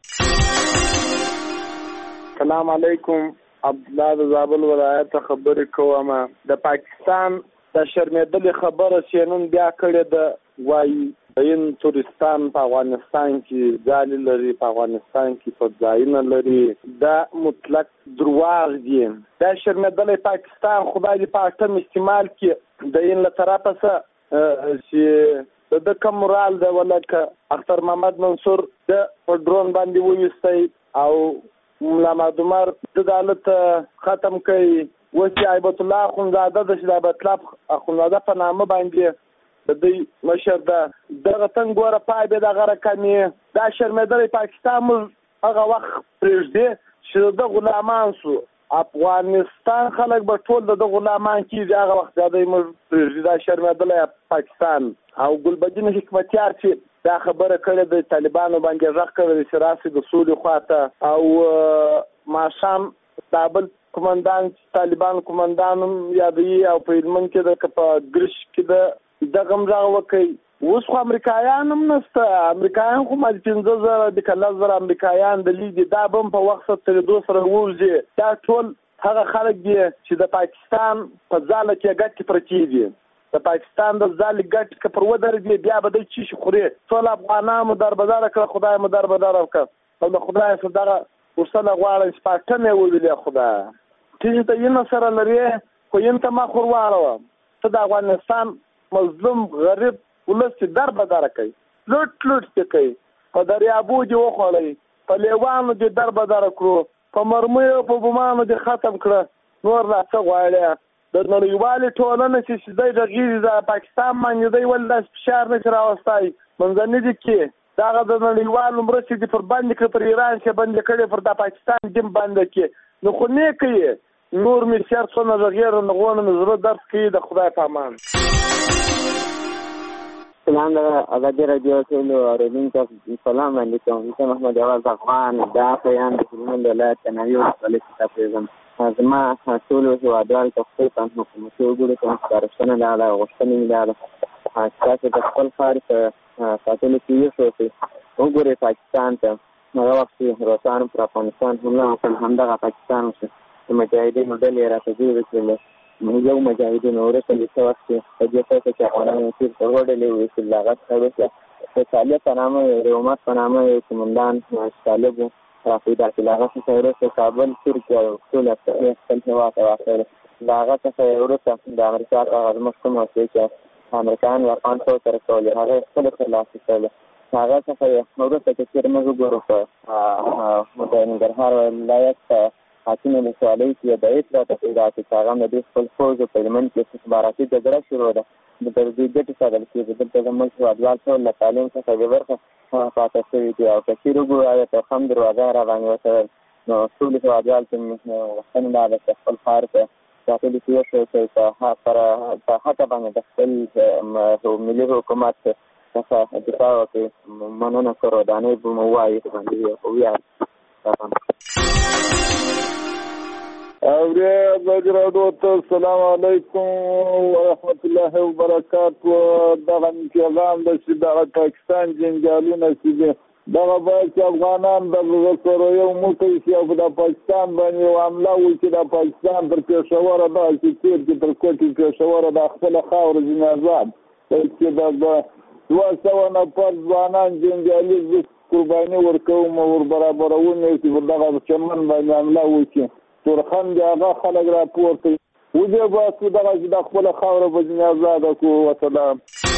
السلام علیکم. عبدالله د زابل ولایت خبرې کوم. د پاکستان د شرمېدلې خبره چې نن بیا کړې ده وایي این تورستان په افغانستان کې ځای لري، په افغانستان کې په ځایونه لري. دا مطلق درواغ دي. دا شرمېدلې پاکستان خدای دې په اټم استعمال کې د این له طرفه څه چې د کوم مورال د ولکه اختر محمد منصور د په ډرون باندې وویستی او مولا محمد عمر د دولت ختم کړي. وسی ایبت الله اخونزاده د شدابت الله اخونزاده په نامه باندې د دې مشر دغه څنګه ګوره پای به دغه رقمي دا شرمېدلې پاکستان هغه وخت پرېږدي چې د غلامان سو افغانستان خلک به ټول د غلامان کېږي هغه وخت د موږ پرېږدي. دا شرمېدلې پاکستان او ګلبدین حکمتیار چې دا خبره کړې د طالبانو باندې غږ کړی چې راسي د سولې خواته او ماښام کابل کمانډان طالبان کمانډان یادوي او په هلمند کې د په ګرش کې د دغه راغ وکي. اوس خو امریکایان هم نشته. امریکایان خو مال 15000 د 10000 امریکایان د لیدي دا بم په وخت سره دوه سره وځي. دا ټول هغه خلک دي چې د پاکستان په ځاله کې ګټ پرتی دي. د پاکستان د ځاله ګټ کې پر ودر دي بیا به د چی خوري ټول افغانانو در بازار کړ خدای مو در بازار وکړ او د خدای صدقه ورسره غواړي سپاټنه ویلې خدای چې ته یې سره لري خو یې ته ما خور واړو ته د افغانستان مظلوم غریب ولس چې در بدره کوي لوټ چې کوي په دریابو دې وخوړی په لیوانو دې در بدره کړو په مرمیو په بمانو دې ختم کړه نور لا څه غواړي د نړیوالې ټولنې چې دی د غیرې د پاکستان باندې دی ولې داسې فشار نه شي راوستی منځني دي کې دغه د نړیوالو مرستې دې پر بندې کړې پر ایران چې بندې کړې پر د پاکستان دې بندې کړې نو خو نه کوي نور مې سر څونه غیر نغونه مې زړه درد کوي د خدای په امان سلام ازادي رادیو ټول اوریدونکو سلام علیکم زه محمد عوض افغان دا پیام د هلمند ولایت تنایو ولایت څخه پیغام زما ټول هیوادوال ته خپل حکومتي وګړو ته سپارښتنه ده غوښتنه مې ده تاسو د خپل ښار په ساتلو کې یو څه وګورئ پاکستان ته هغه وخت چې روسانو پر افغانستان حمله وکړه همدغه پاکستان شو د مجاهدینو ډلې راته جوړې کړلې یو مجاهدین وروسته د څه وخت کې په دې ځای کې افغانانو تیر ته وډلې ویستل هغه څه وکړه د طالب په نامه رومات په نامه یو قومندان طالب را پیدا کړل هغه څه وروسته کابل ترکیه او ټول خپل هېواد ته واستول د هغه څخه وروسته د امریکا هغه زموږ کوم وسیلې چې امریکایان له افغان سره سره کولې هغه خپله ترلاسه کړله هغه څخه وروسته چې چېرې موږ وګورو په د ننګرهار ولایت حاکم ولسوالۍ کې د هېڅ راته پیدا کړي چې هغه هم د دې خپل فوج په هلمند کې استخباراتي جګړه شروع ده د دوی ګټې ساتل کېږي دلته زموږ هېوادوال ټول له تعلیم څخه بې برخه پاته شوي دي او که چېرې وګورو هغه ته هم دروازه را باندې وتړل نو ټول هېوادوال ته غوښتنه دا ده چې خپل ښار ته ساتلو کې وشو چې په حقه باندې د خپل ملي حکومت څخه دفاع وکړي مننه قربانۍ به مو ووایي باندې وویاړ السلام علیکم ورحمت الله وبرکاتو دغه پیغام د چې دغه پاکستان جنګیالونه چې دي دغه باید چې افغانان دغه سره یو موقع شي او د پاکستان باندې یو حمله وکړي د پاکستان تر پېښوره دغه چې تېر کې تر کوټې پېښوره د خپله خاوره ځینې آزاد چې د 200 نفر ځوانان جنګیالي قرباني ورکوم ور برابرونه چې پر دغه چمن باندې حمله وکړي تورخم دی هغه خلک راپورته وجه باسو دغه چې د خپله خاوره به ځینې ازاده کړو وسلام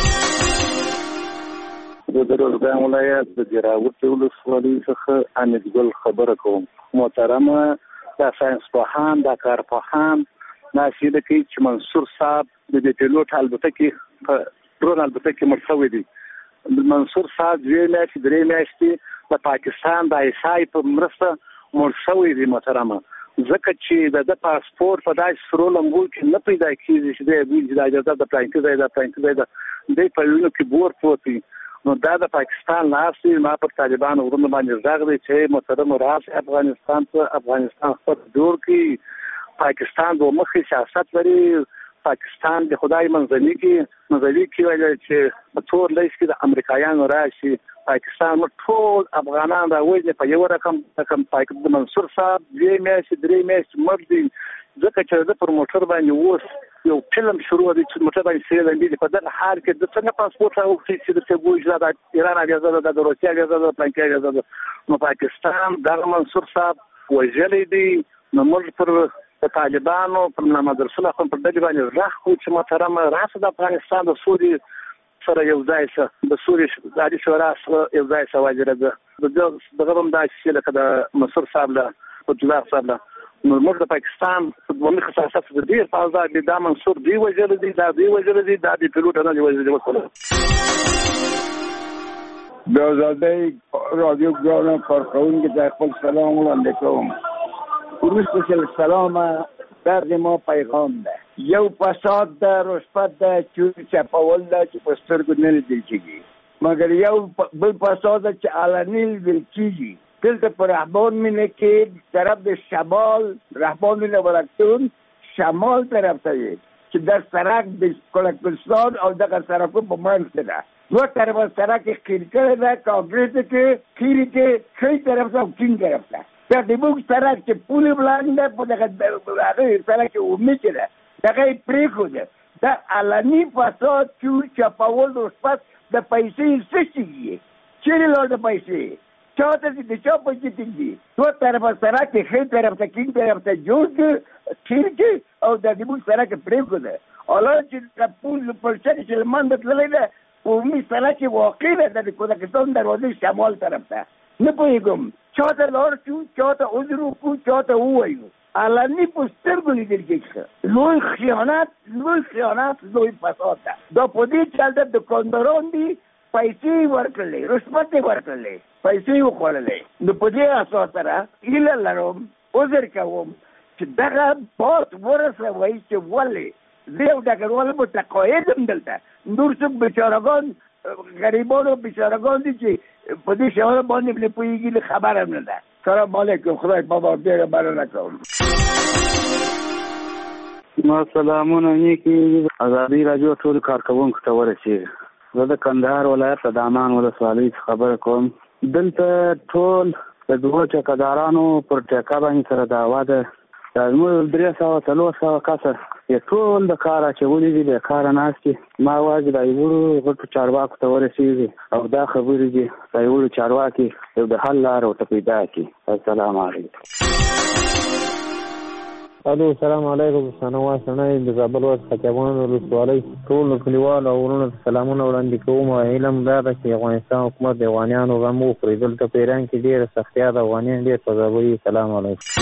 د روزګان ولایت د جراوټ ولسوالۍ څخه حمیدګل خبره کوم محترمه د ساینسپوهان د کارپوهان ناشیده کوي چې منصور صاحب د دې پیلوټ البتکې په ډرون البتکې مړ شوی دی منصور صاحب 2 میاشتې 3 میاشتې د پاکستان د ایسای په مرسته مړ شوی دی محترمه ځکه چې د پاسپورت په داسې سرو لمبو کې نه پیدا کېږي چې د اجازه د پلانکي ځای د په وینو کې بور پروت وي نو دا د پاکستان ناست ما پر طالبانو ورونه باندې غږ دی چې محترم راشي افغانستان خپل جوړ کړي پاکستان د مخې سیاست لري پاکستان د خدای منځني کې ویل چې په تور لیست کې د امریکایانو راشي پاکستان ټول افغانان راوځي په یو رقم د منصور صاحب 2 میاشتې 3 میاشتې مړ دي ځکه چې د پر موټر باندې اوس یو فلم شروع دی چې موټر باندې سیل دی په دغه حال کې د څنګه پاسپورت راوړي چې د څنګه د ایران اجازه ده د روسیا اجازه ده پلانکی اجازه ده نو پاکستان د منصور صاحب وژلې دي نو موږ پر طالبانو پر محمد رسول الله پر دغه باندې راخو چې محترم راس د افغانستان د سوري سره یو ځای سره د سوري د عادي شورا سره یو ځای سره واجره ده دغه هم دا چې لکه د منصور صاحب له عبدالله صاحب له نو موږ د پاکستان په دومره خصاصت د ډیر فعال دي دا منصور دی وجل دي دا دی وجل دي دا دی پیلوټ نه دی وجل دي وصله بازاده رادیو ګران فرقون کې خپل سلام وړاندې کوم ورسره سلام درد ما پیغام ده یو فساد ده رشوت ده چې په ول ده چې په سترګو نه لیدل کېږي مګر یو بل فساد ده چې علني لیدل کېږي دلته پر رهبان مینه کې طرف د شمال رهبان مینه ورکتون شمال طرف ته چې در سرک د کلکستان او دغه سرکو په منځ کې ده دو طرف سرک خیر کړی ده کانګریس کې خیر کې ښی طرف ته او کیڼ طرف ته دا د موږ سرک چې پولې ولاړ ده په دغه هغه سرک کې عمومي کې ده دغه یې پرېښوده دا علني فساد چې چپاول رشوت د پیسې څه شي چیرې لاړ د پیسې چاته چې د چا پیسې ټینګ دي دو طرفه سرک ښی طرف ته کیڼ طرف ته جوړ کړي خیر کې او د موږ سرک پرېښوده حالا چې پول پر شک چې له منځه تللی ده قومي سره چې واقع ده د کوزاکستان دروازې شمال طرف ته نه پوهېږم چاته لار شو چاته عذر وکړو چاته ووایو علني په سترګو لیدل کېږي لوی خیانت لوی فساد ده دا په دې چلته دکانداران دي پیسې ورکړلې رشوت یې ورکړلې پیسې یې وخوړلې نو په دې اساس سره هیله لرم عذر کوم چې دغه بات ورسوئ چې ولې زه یو ډګروال متقاعد یم دلته نور څوک بیچارهګان غریبان او بیچارهګان دي چې په دې شیانو باندې نه پوهېږي خبر هم نه ده سلام علیکم خدای بابا ډېره مننه کوم ما سلامونه نیکي ازادي راډیو ټول کارکوونکو ته ورسېږي زه د کندهار ولایت د دامان ولسوالۍ خبره کوم دلته ټول د دوه ټیکهدارانو پر ټیکه باندې سره دعوا ده زموږ 300-400 کسه یې ټول د کار اچولي دي بېکاره ناست دي ما واجب د یوړو غټو چارواکو ته ورسېږي او دا خبرې دي د یوړو چارواکي یو د حل لاره ورته پیدا کړي السلام علیکم الو السلام علیکم سنوا سنای د زابل ولایت خطیبان ولسوالۍ ټول کلیوال او ورونو ته سلامونه وړاندې کوم او علم دا ده چې افغانستان حکومت د افغانانو غم وخوري دلته په ایران کې ډېره سختیا د افغانان ډېر پذابوي سلام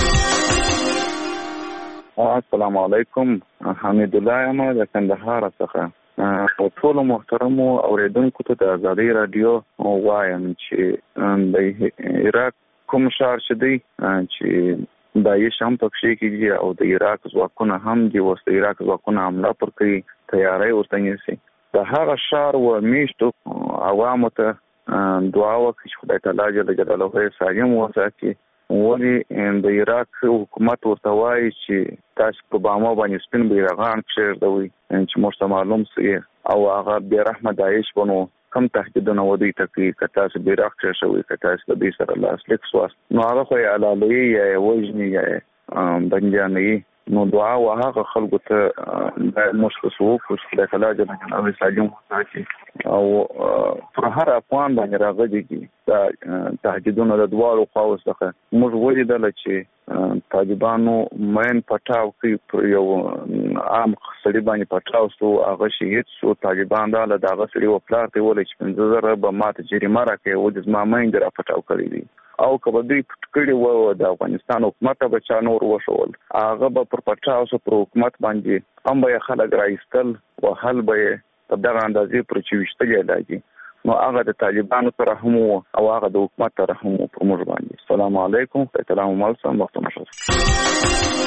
علیکم السلام علیکم حمید الله یم د کندهار څخه ټول محترمو اوریدونکو ته د ازادي رادیو وایم چې د عراق کوم شهر شدی چې داعش هم پکې کېږي او د عراق ځواکونه هم دي اوس د عراق ځواکونه حمله پر کوي تیاری ورته نیسي د هغه ښار و میشتو عوامو ته دعا وکړي چې خدای تعالی جل جلاله یې سالم وساتي ولې د عراق حکومت ورته وایي چې تاسو په باما باندې سپین بیرغان کښېږدوئ چې موږ ته معلوم سي او هغه بې رحمه داعش بنو کم تهدیدونه ودی تکي کته چې بیرغ کې شوی کته چې د دې سره لاس لیک سواس نو هغه خو یې علالي یا وجنی یا بنجاني نو دعا وهغه خلکو ته د مشکسو کوڅ د کلاج نه او ساجم ساتي او پر هر افغان باندې راغلي دا تهدیدونه د دوالو خواو څخه موږ ولیدل چې طالبانو مین پټاو کوي پر یو عام سړي باندې پټاو سو هغه شهید سو طالبان دا له دغه سړي وپلار ته ولې چې 15000 به ماته جریمه راکړي او د مامین در پټاو کړی دي او کله دوی پټکړي وو د افغانستان حکومت به چا نور وشول هغه به پر پټاو سو پر حکومت باندې هم به خلک راایستل او حل به په دغه اندازې پر چويشتګي لایي نو هغه د طالبانو سره هم او هغه د حکومت سره هم په موږ باندې السلام علیکم سلام علیکم وخت مشه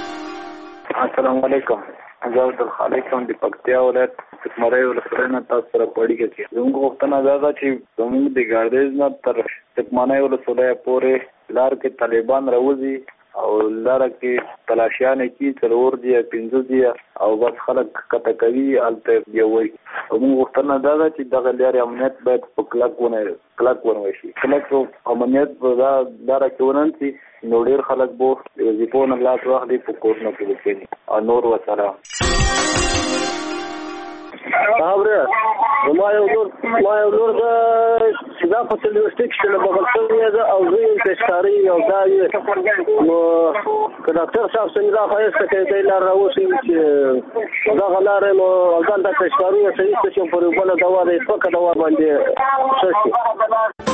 السلام علیکم زه د خالق د پکتیا ولایت تکمرې ولسوالۍ تاسو سره پوری کې زموږ وختونه زیاده چې زموږ د ګاردیز نه تر تکمنې ولسوالۍ پورې لار کې طالبان راوځي او لار کې تلاشیان کې څلور دي 15 دي او بس خلک کته کوي الته یو وي موږ وختونه زیاده چې دغه لارې امنیت باید په کلک ونه شي کلک امنیت په لار کې وننسي نو ډېر خلک بو د وظیفو نه لاس واخلي په کور نه کوي او نور وسره ما یو لور د سیدا په تلويستیک کې له بغل څخه ده او زه یې تشکاری او دا نو ډاکټر صاحب څنګه فایسته کې د لار راوسی چې دا غلاره نو ځان د تشکاری صحیح چې په بل دوا د اسپکه دوا باندې شي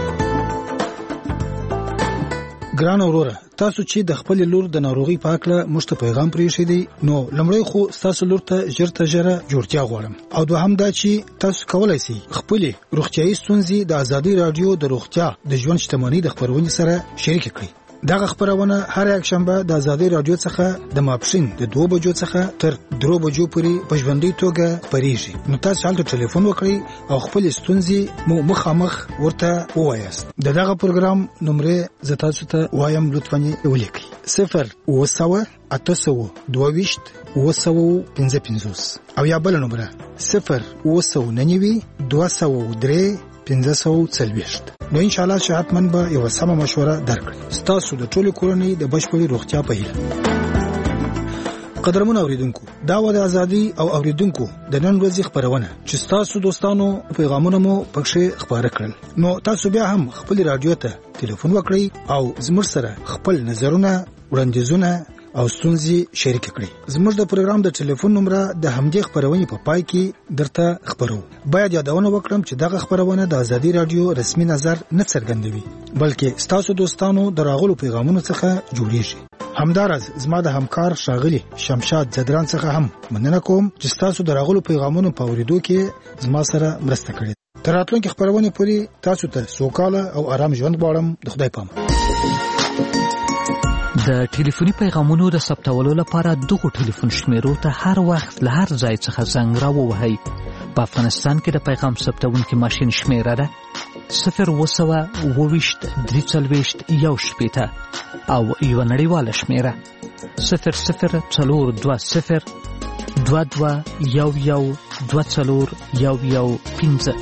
ګران وروره تاسو چې د خپل لور د ناروغي په اړه مشته پیغام پریښی دی نو لمړی خو تاسو لور ته ژره جوړتیا غواړم او دوهم دا چې تاسو کولای شئ خپل روغتيایي ستونزې د ازادي رادیو د روغتیا د ژوند شتمنۍ د خبرونې سره شریک کړئ دغه خبرونه هر یک شنبه د ازادي رادیو څخه د ماپښین د 2 بجو څخه تر 3 بجو پورې په ژوندۍ توګه خبرېږي نو تاسو حالت ټلیفون وکړئ او خپل ستونزې مخامخ ورته ووایاست دغه پروګرام نمبر زه تاسو ته وایم لطفاً ولیکئ 0 او یا بل نمبر 0 نو ان شاء الله شهادتمن به یو سمه مشوره درکړي ستاسو د ټولو کورنۍ د بشپړي روغتیا په هیله قدرمن اوریدونکو دا و د ازادي او اوریدونکو د نن ورځې خبرونه چې تاسو دوستانو پیغامونه مو پکښې خبره کړل نو تاسو بیا هم خپل رادیو ته ټلیفون وکړئ او زموږ سره خپل نظرونه وړاندیزونه او ستونزې شریک کړي. زموږ د پروګرام د ټلیفون نمبر د همدې خبرونې په پای کې درته خبرو. باید یادونه وکړم چې دغه خبرونه د ازادي رادیو رسمي نظر نه څرګندوي بلکې ستاسو دوستانو د راغلو پیغامونو څخه جوړیږي. همدارز زما د همکار ښاغلي شمشاد زدران څخه هم مننه کوم چې ستاسو د راغلو پیغامونو په اورېدو کې زما سره مرسته کړې. تر راتلونکي خبرونه پورې تاسو ته سوکاله او آرام ژوند غواړم. د خدای پامه. د ټلیفوني پیغامونو د ثبتولو لپاره دغه ټلیفون شمیرو ته هر وخت له هر ځای څخه زنګ راووهئ. په افغانستان کې د پیغام ثبتونکي ماشین شمیره ده 0202341 او یو نړیواله شمیره 00202211241115.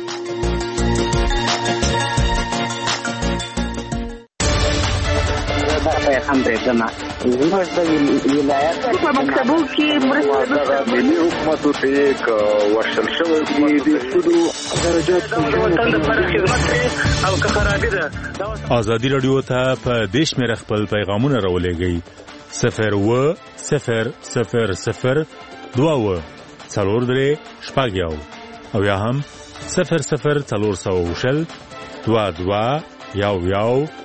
هم درېدمه زموږ د ولایت په مکتبو کې مرسته ملي حکومت ته یک ورشل شوی دی د سودو درجات وطن لپاره خدمت او که خرابې ده. ازادي رادیو ته په دیش مې خپل پیغامونه راولېږئ 0100022 او یا هم 00400 22